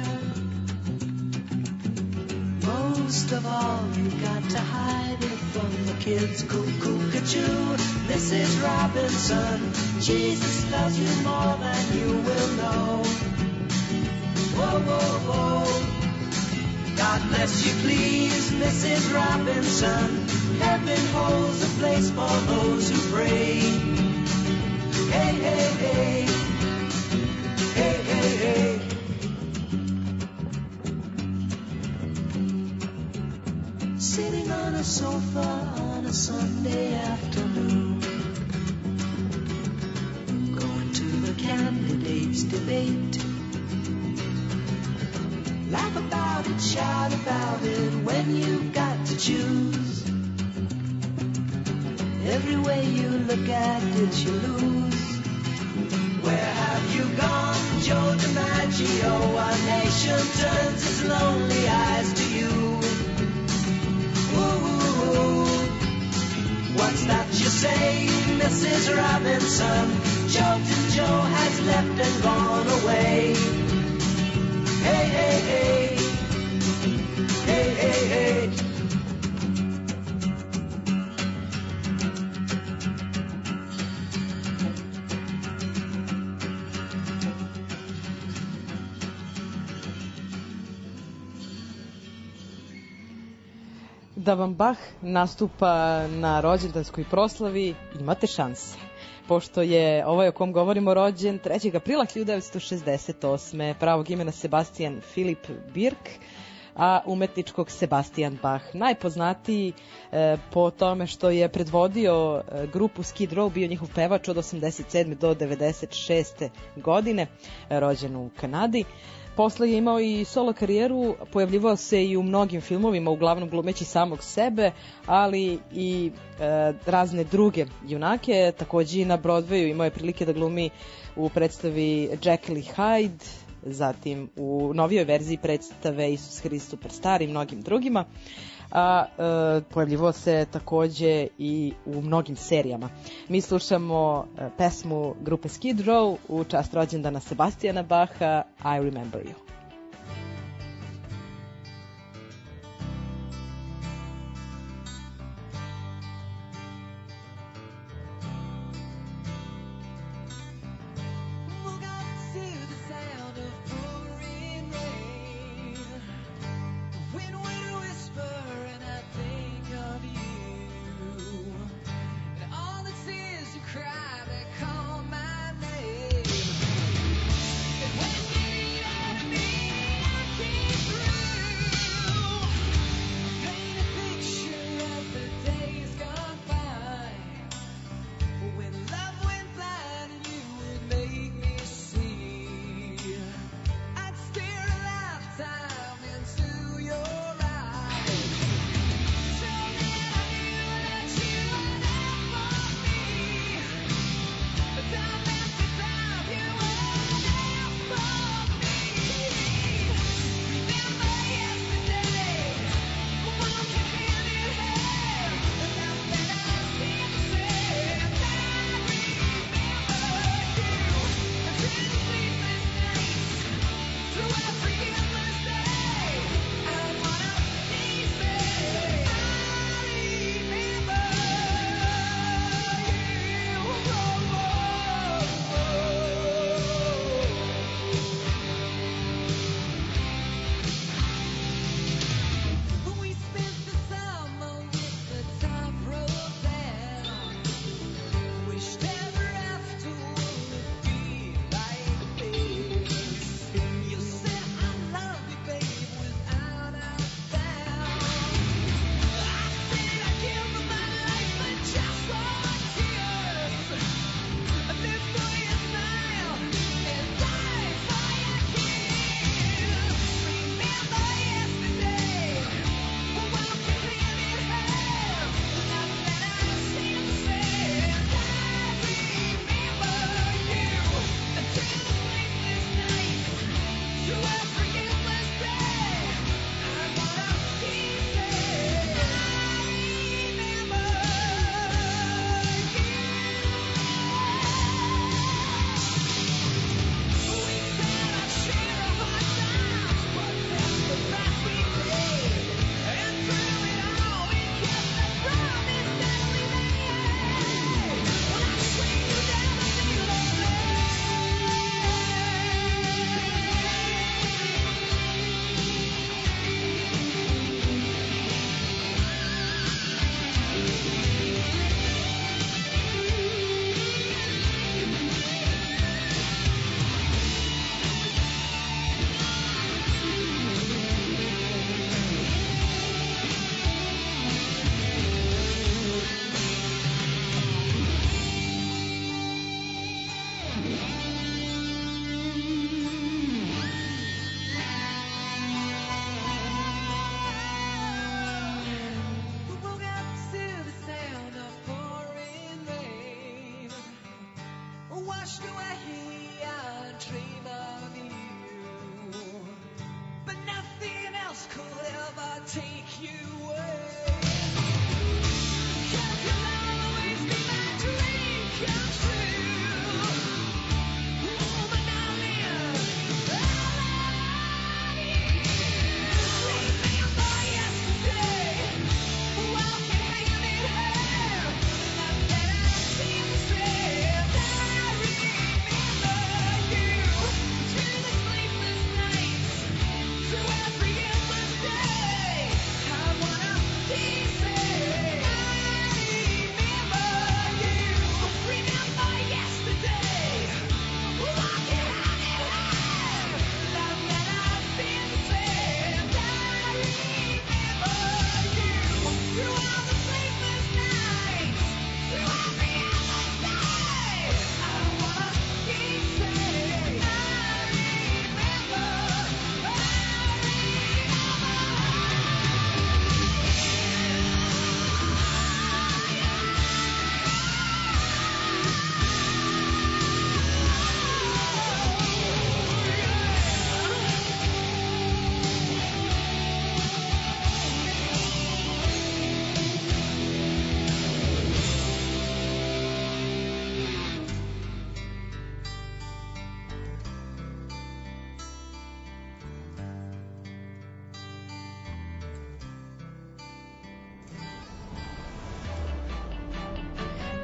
Most of all, you got to hide it from the kids. Cuckoo-ca-choo, Missus Robinson, Jesus loves you more than you will know. Whoa, whoa, whoa. God bless you, please, Missus Robinson. Heaven holds a place for those who pray. Hey, hey, hey. Hey, hey, hey. Sitting on a sofa on a Sunday afternoon, going to the candidates' debate. Laugh about it, shout about it when you've got to choose. Every way you look at it, you lose. Where have you gone, Joe DiMaggio? Our nation turns its lonely eyes to you. Ooh, what's that you say, Missus Robinson? Joltin' Joe has left and gone away. Hey, hey, hey. Hey, hey, hey. Da vam Bach nastupa na rođendanskoj proslavi, imate šanse. Pošto je ovaj o kom govorimo rođen trećeg aprila hiljadu devetsto šezdeset osme, pravog imena Sebastian Philipp Bach, a umetničkog Sebastian Bach. Najpoznatiji e, po tome što je predvodio e, grupu Skid Row, bio njihov pevač od osamdeset sedme do devedeset šeste godine, e, rođen u Kanadi. Posle je imao i solo karijeru, pojavljivao se i u mnogim filmovima, uglavnom glumeći samog sebe, ali i e, razne druge junake. Takođe i na Broadwayu imao je prilike da glumi u predstavi Jekyll i Hyde, zatim u novijoj verziji predstave Isus Hrist Superstar i mnogim drugima. A e, pojavljivao se takođe i u mnogim serijama. Mi slušamo e, pesmu grupe Skid Row u čast rođendana Sebastijana Bacha, I Remember You. Cry, they call my name. And when you need me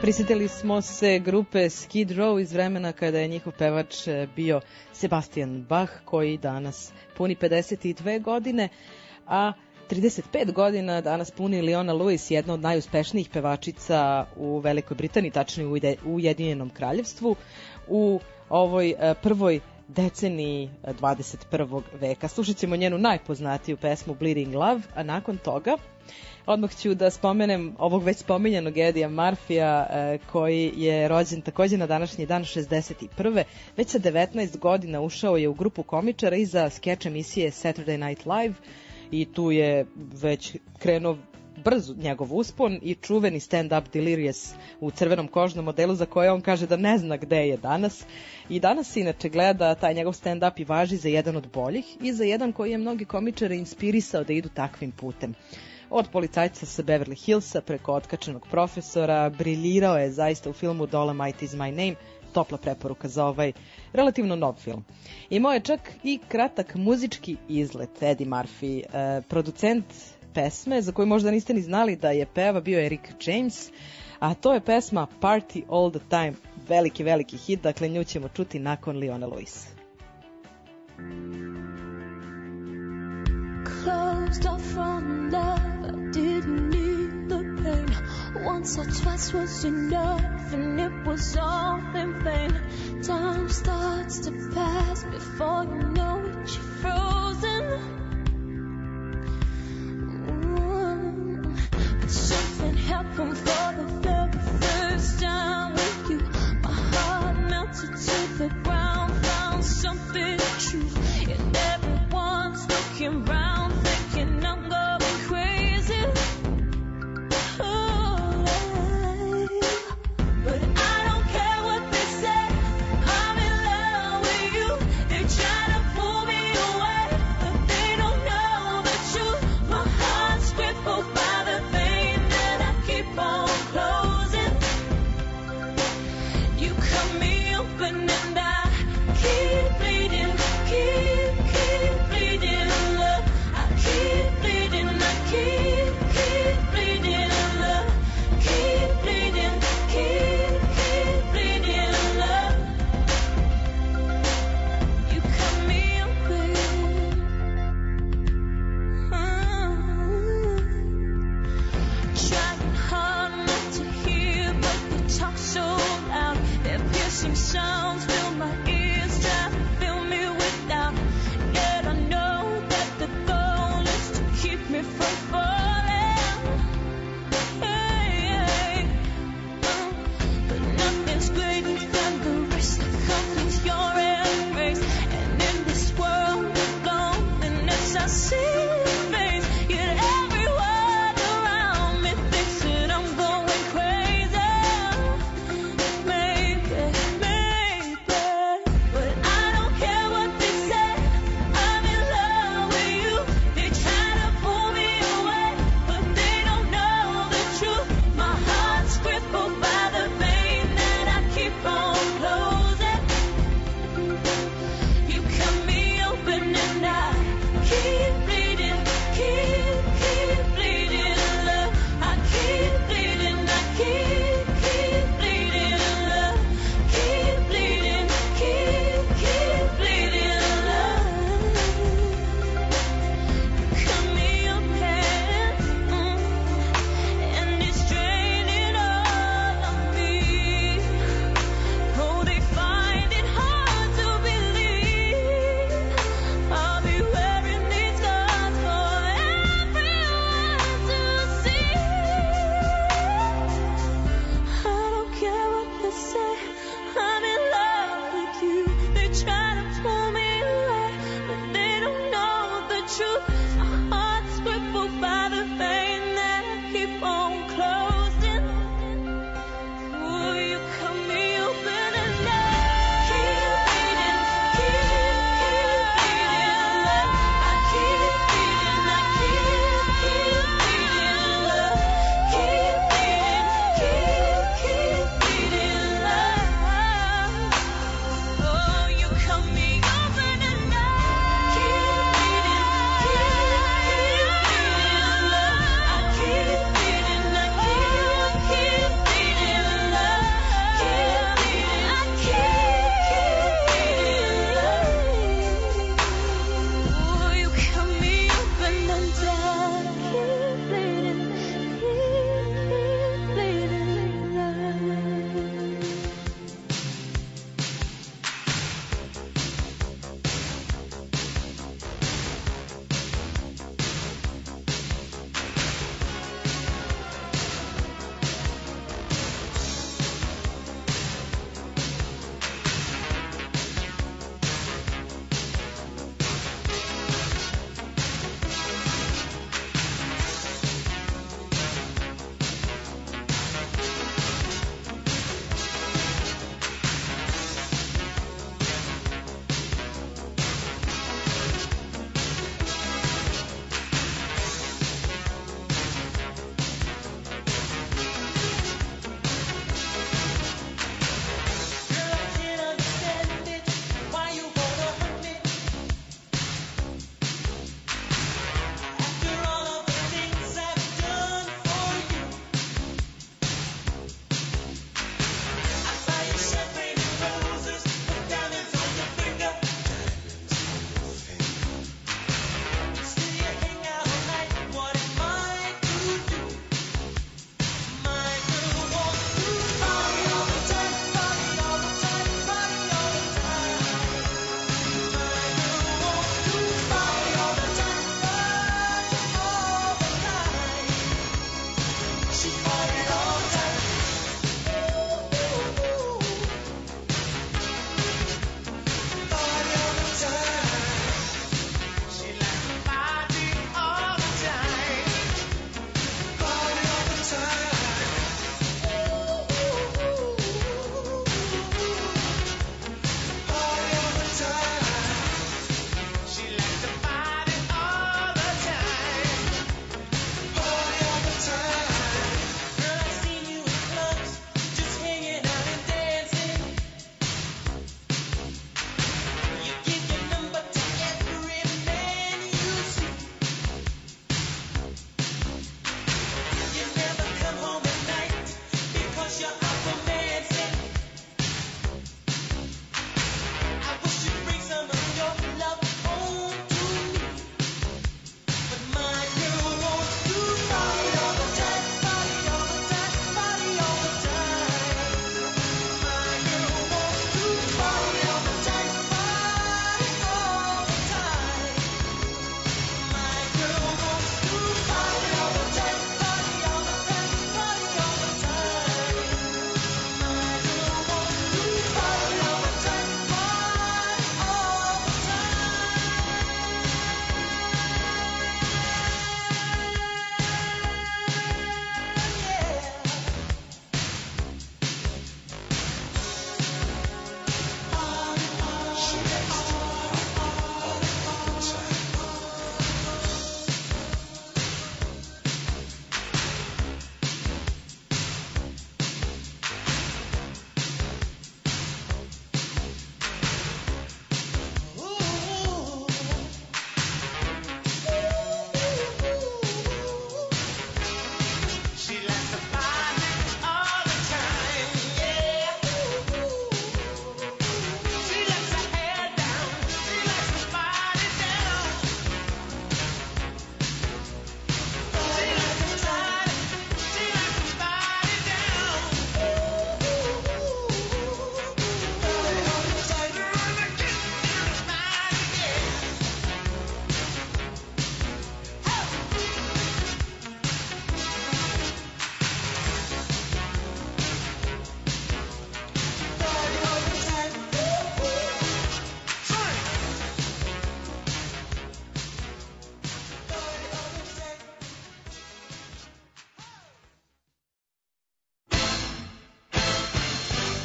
Prisjetili smo se grupe Skid Row iz vremena kada je njihov pevač bio Sebastian Bach, koji danas puni pedeset dve godine, a trideset pet godina danas puni Leona Lewis, jedna od najuspešnijih pevačica u Velikoj Britaniji, tačnije u Ujedinjenom kraljevstvu, u ovoj prvoj deceniji dvadeset prvog veka. Slušat ćemo njenu najpoznatiju pesmu Bleeding Love, a nakon toga odmah ću da spomenem ovog već spominjanog Eddija Murphyja, koji je rođen takođe na današnji dan šezdeset prve. Već sa devetnaest godina ušao je u grupu komičara i za skeč emisije Saturday Night Live i tu je već krenuo brzo njegov uspon i čuveni stand-up Delirious u crvenom kožnom modelu za koje on kaže da ne zna gde je danas. I danas se inače gleda taj njegov stand-up i važi za jedan od boljih i za jedan koji je mnogi komičare inspirisao da idu takvim putem. Od policajca sa Beverly Hillsa preko otkačenog profesora, briljirao je zaista u filmu Dolomite is my name, topla preporuka za ovaj relativno nov film. Imao je čak i kratak muzički izlet Eddie Murphy, e, producent pesme za koju možda niste ni znali da je peva bio Eric James, a to je pesma Party All the Time, veliki, veliki hit, dakle nju ćemo čuti nakon Leona Lewis. Closed off from love, I didn't need the pain. Once or twice was enough, and it was all in vain. Time starts to pass before you know it, you're frozen. Mm. But something happened for the very first time with you. My heart melted to the ground, found something true, and everyone's looking round, thinking I'm going crazy. Oh, but I don't care what they say, I'm in love with you. They try to pull me away, but they don't know the truth. My heart's crippled by the pain that I keep on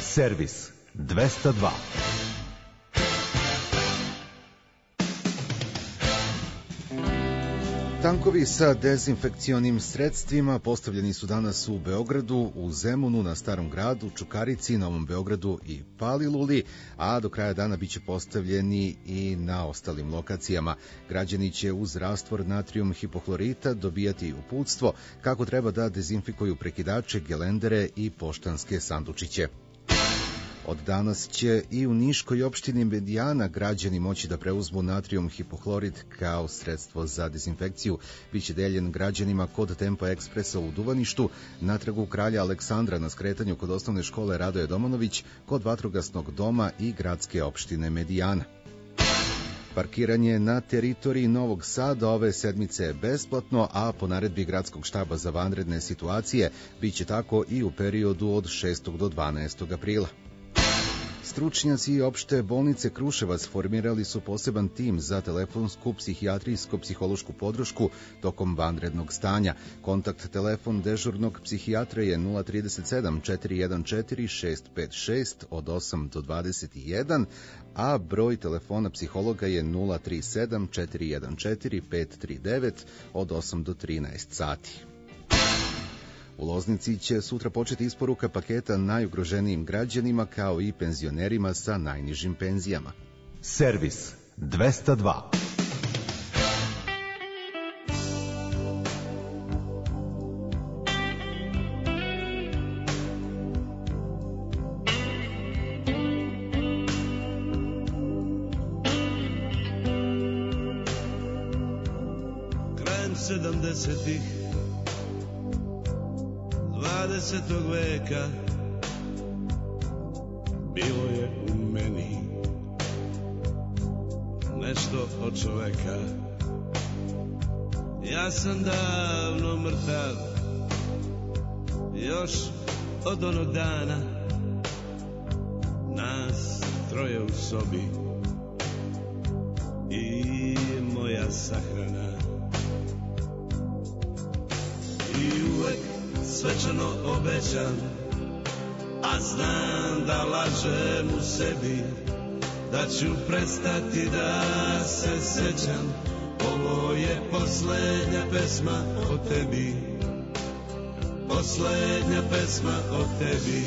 Servis dvesta dva. Tankovi sa dezinfekcionim sredstvima postavljeni su danas u Beogradu, u Zemunu, na Starom gradu, Čukarici, Novom Beogradu i Paliluli, a do kraja dana biće postavljeni i na ostalim lokacijama. Građani će uz rastvor natrijum hipohlorita dobijati uputstvo kako treba da dezinfikuju prekidače, gelendere i poštanske sandučiće. Od danas će i u Niškoj opštini Medijana građani moći da preuzmu natrijum hipohlorid kao sredstvo za dezinfekciju. Biće deljen građanima kod Tempo Ekspresa u Duvaništu, na trgu Kralja Aleksandra na skretanju kod osnovne škole Radoje Domanović, kod Vatrogasnog doma i gradske opštine Medijana. Parkiranje na teritoriji Novog Sada ove sedmice je besplatno, a po naredbi Gradskog štaba za vanredne situacije biće tako i u periodu od šestog do dvanaestog aprila. Stručnjaci opšte bolnice Kruševac formirali su poseban tim za telefonsku psihijatrijsko-psihološku podršku tokom vanrednog stanja. Kontakt telefon dežurnog psihijatra je nula tri sedam četiri jedan četiri šest pet šest od osam do dvadeset jedan, a broj telefona psihologa je nula tri sedam četiri jedan četiri pet tri devet od osam do trinaest sati. U Loznici će sutra početi isporuka paketa najugroženijim građanima kao i penzionerima sa najnižim penzijama. Servis dvesta dva. Krajem sedamdesetih dvadesetog veka bilo je u meni nešto od čoveka. Ja sam davno mrtav još od onog dana, nas troje u sobi i moja sahrana. I uvek svečano obećam, a znam da lažem u sebi, da ću prestati da se sećam. Ovo je poslednja pesma o tebi, poslednja pesma o tebi.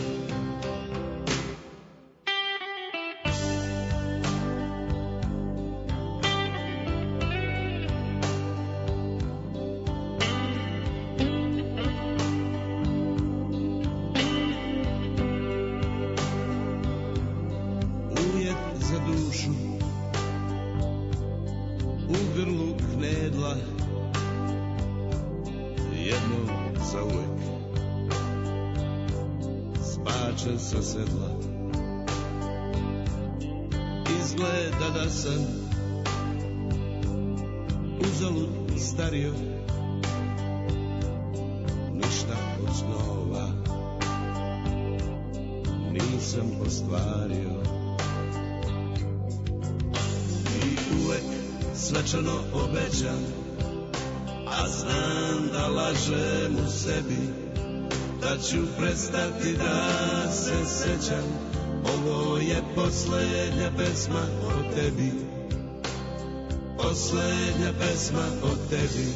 A znam da lažem u sebi, da ću prestati da se sećam. Ovo je poslednja pesma o tebi, poslednja pesma o tebi.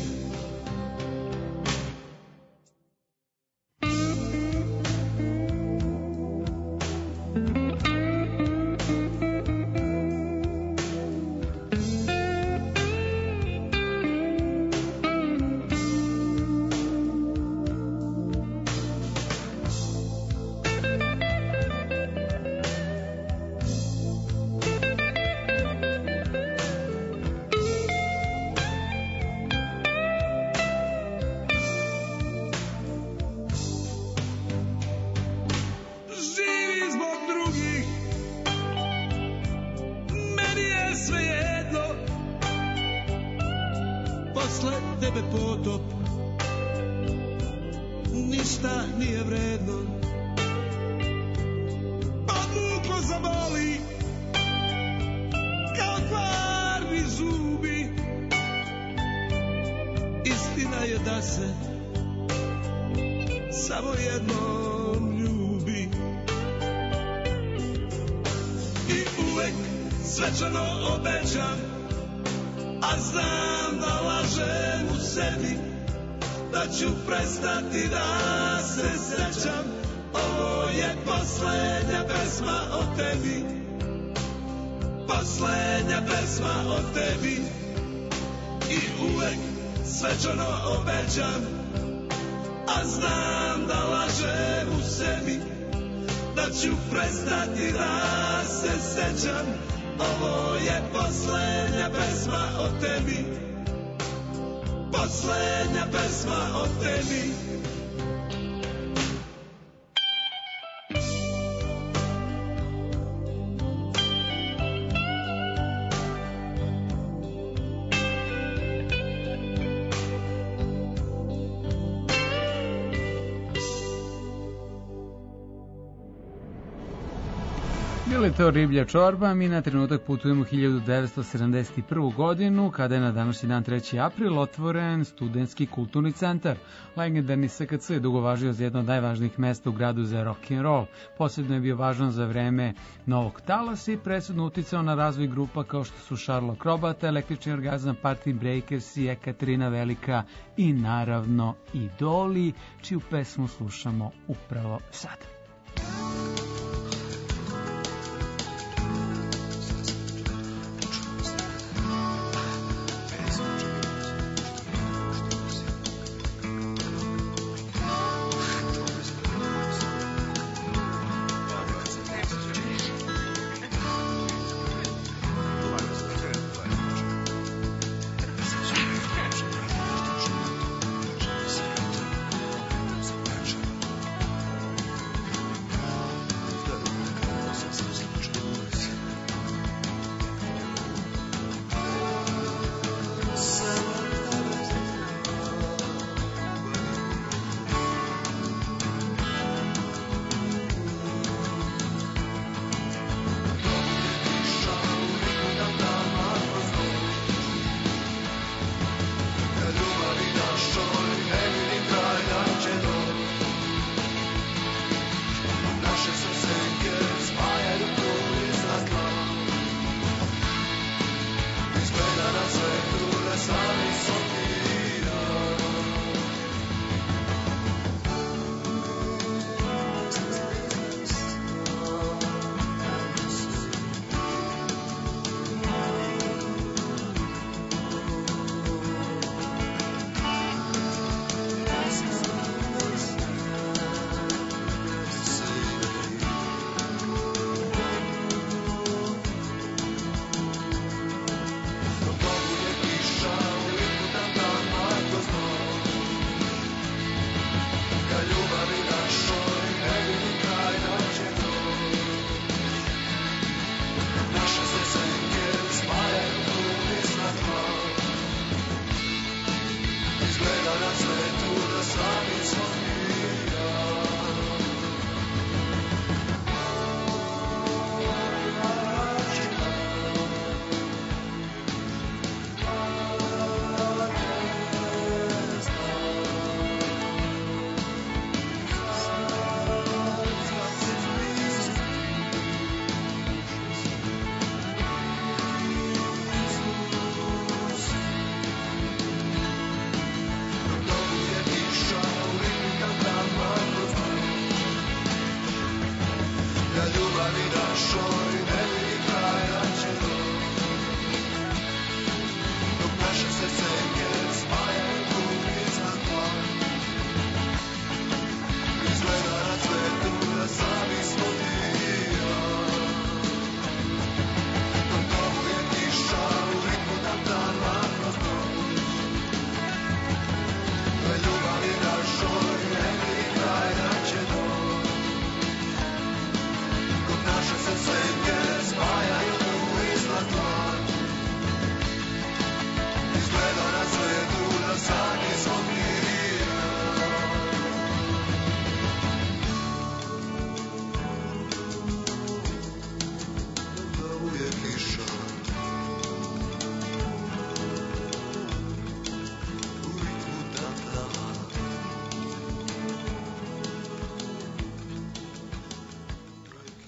svečano obećam, a znam da lažem u sebi, da ću prestati da se sećam. Ovo je poslednja pesma o tebi, poslednja pesma o tebi. I uvek svečano obećam, a znam da lažem u sebi, da ću prestati da se sećam. Ovo je poslednja pesma o tebi, poslednja pesma o tebi. Bila je to Riblja čorba, mi na trenutak putujemo u hiljadu devetsto sedamdeset prvu. godinu, kada je na današnji dan treći april otvoren Studentski kulturni centar. Legendarni S K C je dugo važio za jedno od najvažnijih mesta u gradu za rock'n'roll. Posebno je bio važan za vreme Novog talasa i presudno uticao na razvoj grupa kao što su Charlotte Robata, Električni orgazam, Party Breakers i Ekaterina Velika i naravno Idoli, čiju pesmu slušamo upravo sad. Naše se sve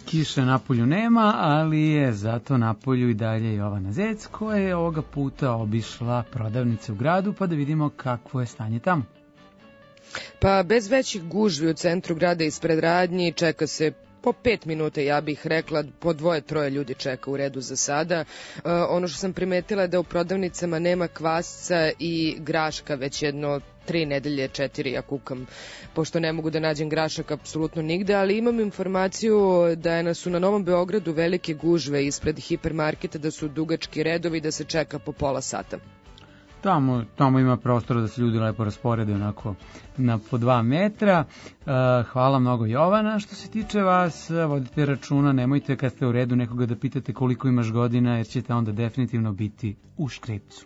Kiše napolju nema, ali je zato napolju i dalje Jovana Zec, koja je ovoga puta obišla prodavnice u gradu, pa da vidimo kakvo je stanje tamo. Pa bez većih gužvi u centru grada ispred radnji čeka se po pet minuta, ja bih rekla, po dvoje, troje ljudi čeka u redu za sada. E, ono što sam primetila je da u prodavnicama nema kvasca i graška već jedno tri nedelje, četiri, ja kukam, pošto ne mogu da nađem grašak apsolutno nigde, ali imam informaciju da je su na Novom Beogradu velike gužve ispred hipermarketa, da su dugački redovi, da se čeka po pola sata. Tamo, tamo ima prostora da se ljudi lepo rasporede onako na po dva metra. Uh, hvala mnogo Jovana. Što se tiče vas, vodite računa, nemojte kad ste u redu nekoga da pitate koliko imaš godina, jer ćete onda definitivno biti u škripcu.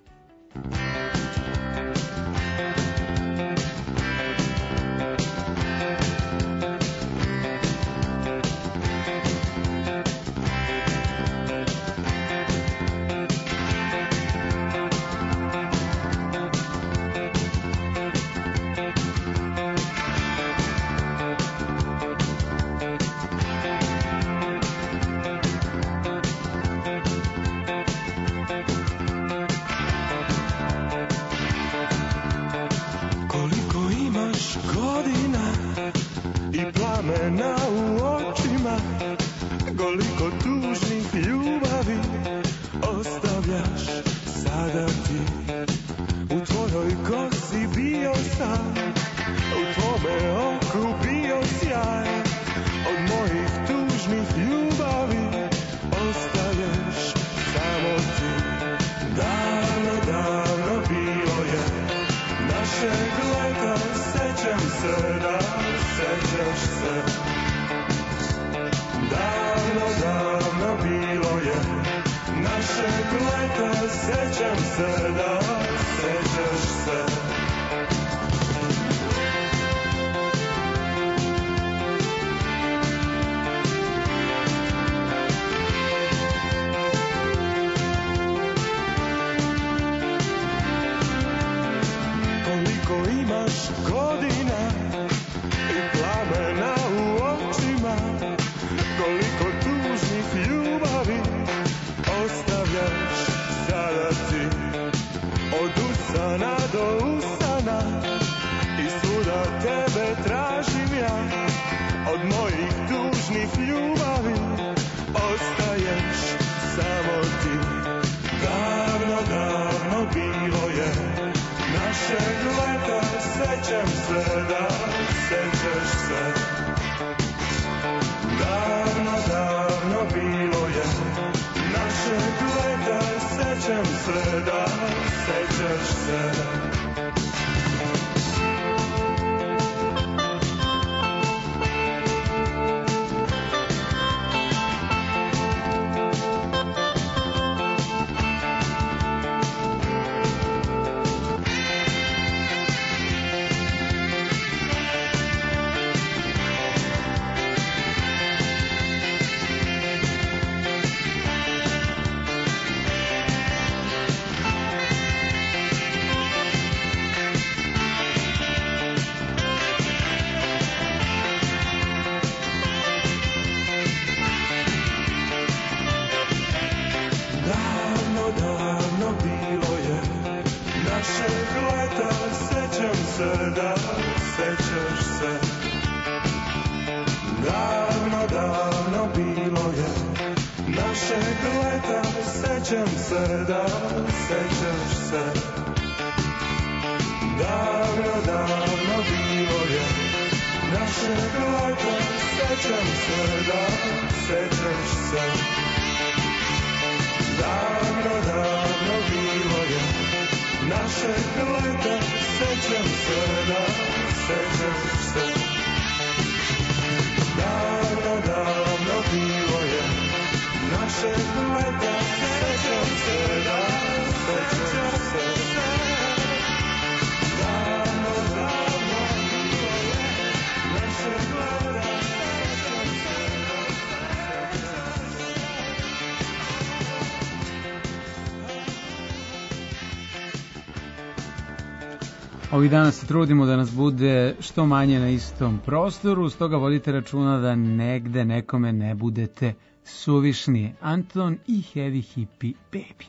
Ovih dana se trudimo da nas bude što manje na istom prostoru, stoga vodite računa da negde nekome ne budete suvišni. Anton i Heavy Hippie Baby.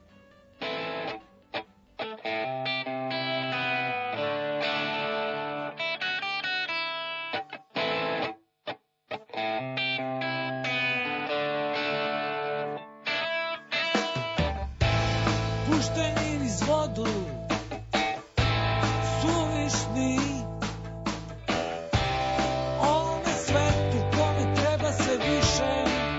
Pušteni niz vodu, suvišni, ovome svetu kome treba se više,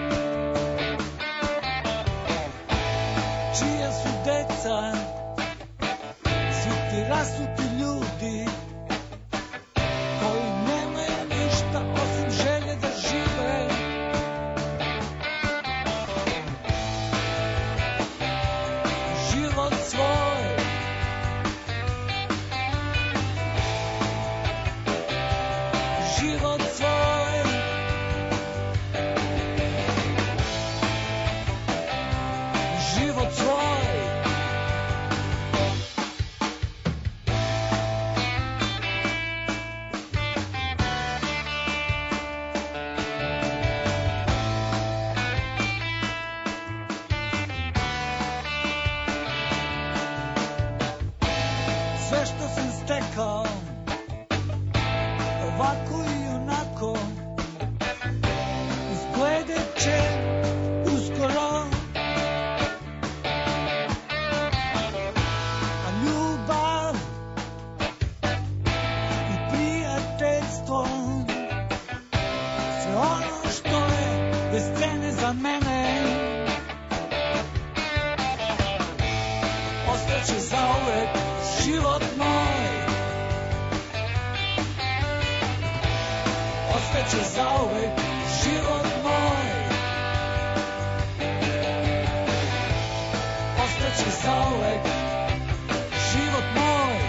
čija su deca, svi ti rasuti ljudi, koji nemaju ništa osim želje da žive. Život svoj Život svoj Život svoj Sve što sam stekao, ovako i onako, izgledat će uskoro. A ljubav i prijateljstvo, sve ono što je bez cene za mene, ostaće zauvek. Život moj ostaće zauvek, život moj ostaće zauvek, život moj.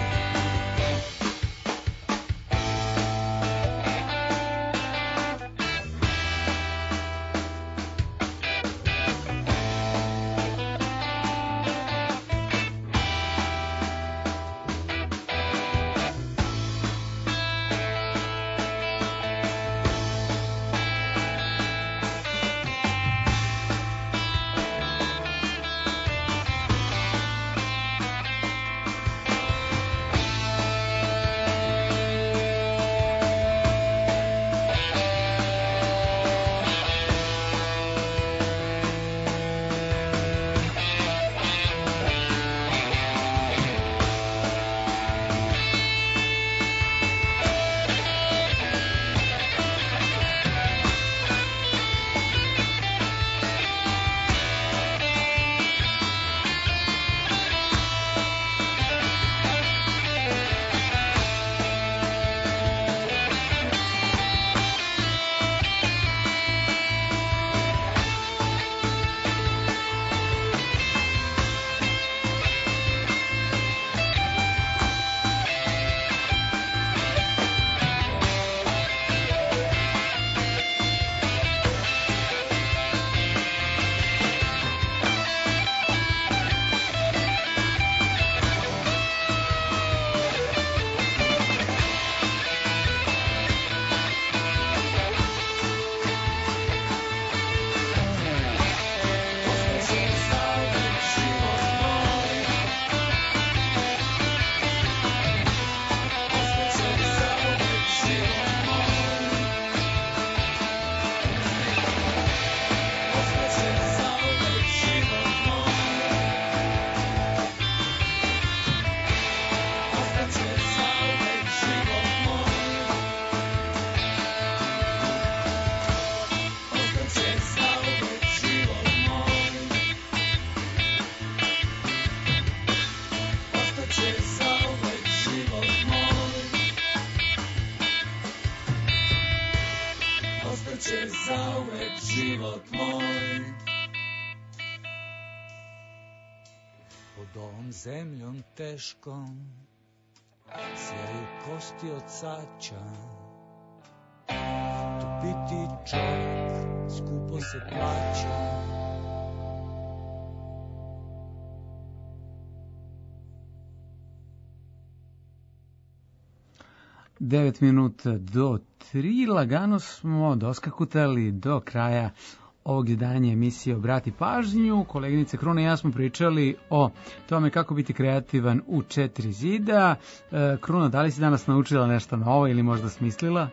će zauvek život moj. Pod ovom zemljom teškom sjaju kosti od saća. Tu biti čovjek skupo se plaća. devet minuta do tri, lagano smo doskakutali do kraja ovog izdanja emisije Obrati pažnju. Koleginice Kruna i ja smo pričali o tome kako biti kreativan u četiri zida. E, Kruna, da li si danas naučila nešto novo ili možda smislila?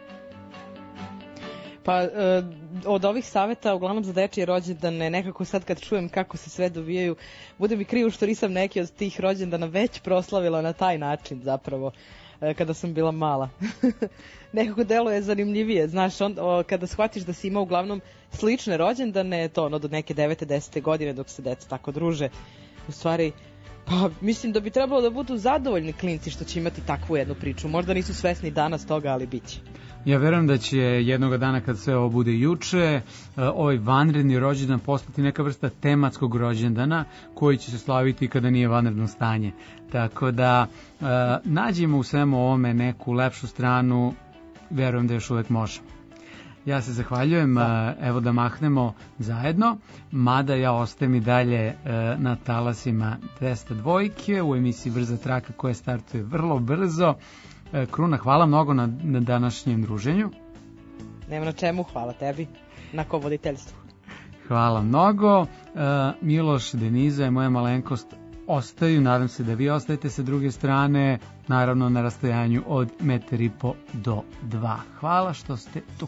Pa e, od ovih saveta, uglavnom za dečije rođendane, nekako sad kad čujem kako se sve dovijaju, bude mi krivo što nisam neki od tih rođendana već proslavila na taj način zapravo e, kada sam bila mala. Nekako delo je zanimljivije, znaš, on, o, kada shvatiš da si imao uglavnom slične rođendane, to ono do neke devete, desete godine dok se deca tako druže, u stvari, pa mislim da bi trebalo da budu zadovoljni klinci što će imati takvu jednu priču. Možda nisu svesni danas toga, ali bit će. Ja verujem da će jednog dana kad sve ovo bude juče, ovaj vanredni rođendan postati neka vrsta tematskog rođendana koji će se slaviti kada nije vanredno stanje. Tako da nađemo u svemu ovome neku lepšu stranu, verujem da još uvek možemo. Ja se zahvaljujem, da. Evo da mahnemo zajedno, mada ja ostajem i dalje na talasima dvesta dvojke u emisiji Brza traka koja startuje vrlo brzo. Kruna, hvala mnogo na, na današnjem druženju. Nema na čemu, hvala tebi na kovoditeljstvu. Hvala mnogo. Miloš, Deniza i moja malenkost ostaju, nadam se da vi ostajete sa druge strane, naravno na rastojanju od metar i po do dva. Hvala što ste tu.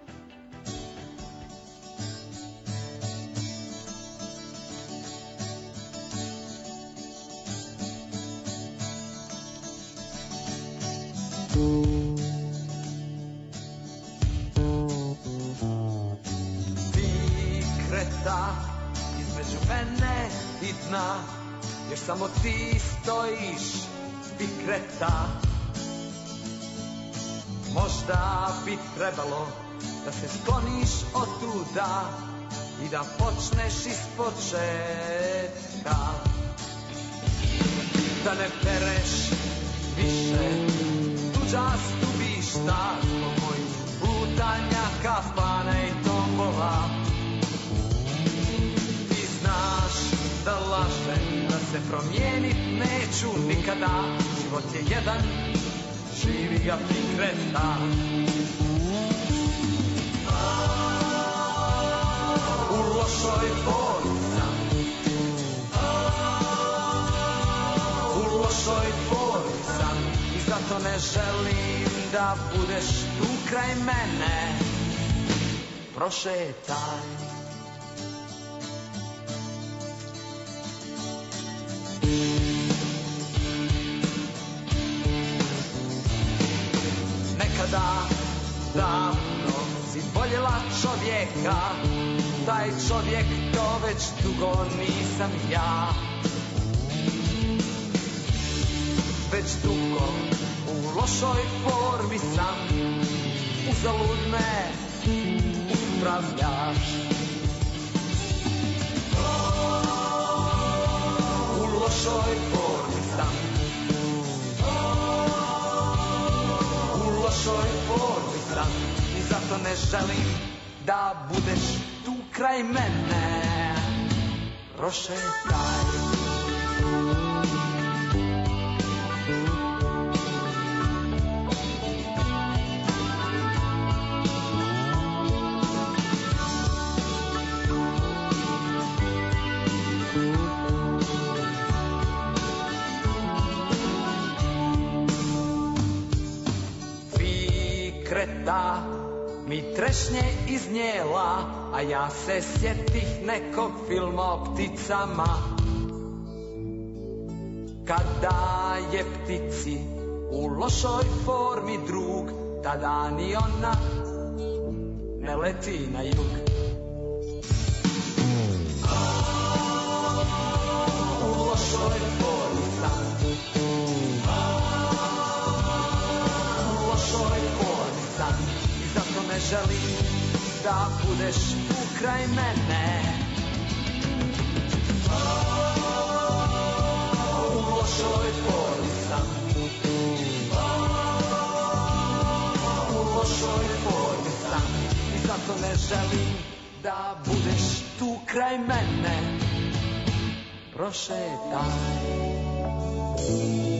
Kreta između mene i dna, još samo ti stojiš, ti kreta. Možda bi trebalo da se skloniš od tuda i da počneš iz početka, da ne pereš više tuđa stubišta zbog mojih lutanja, kafana i tombola. Ti znaš da lažem, da se promijenit neću nikada. Život je jedan, živi ga prikreta. U lošoj formi sam, u lošoj formi sam i zato ne želim da budeš tu kraj mene. Prošetaj. Nekada davno si voljela čovjeka, taj čovjek to već dugo nisam ja. Već dugo u lošoj formi sam, uzalud me uspravljaš. U lošoj formi sam, u lošoj formi sam i zato ne želim da budeš tu kraj mene. Prošetaj. Kreta mi trešnje iznijela, a ja se sjetih nekog filma o pticama. Kada je ptici u lošoj formi drug, tada ni ona ne leti na jug. U lošoj formi sam, u lošoj formi sam i zato ne želim da budeš tu kraj mene. U lošoj formi sam, u lošoj formi sam i zato ne želim da budeš tu kraj mene. Prošetaj.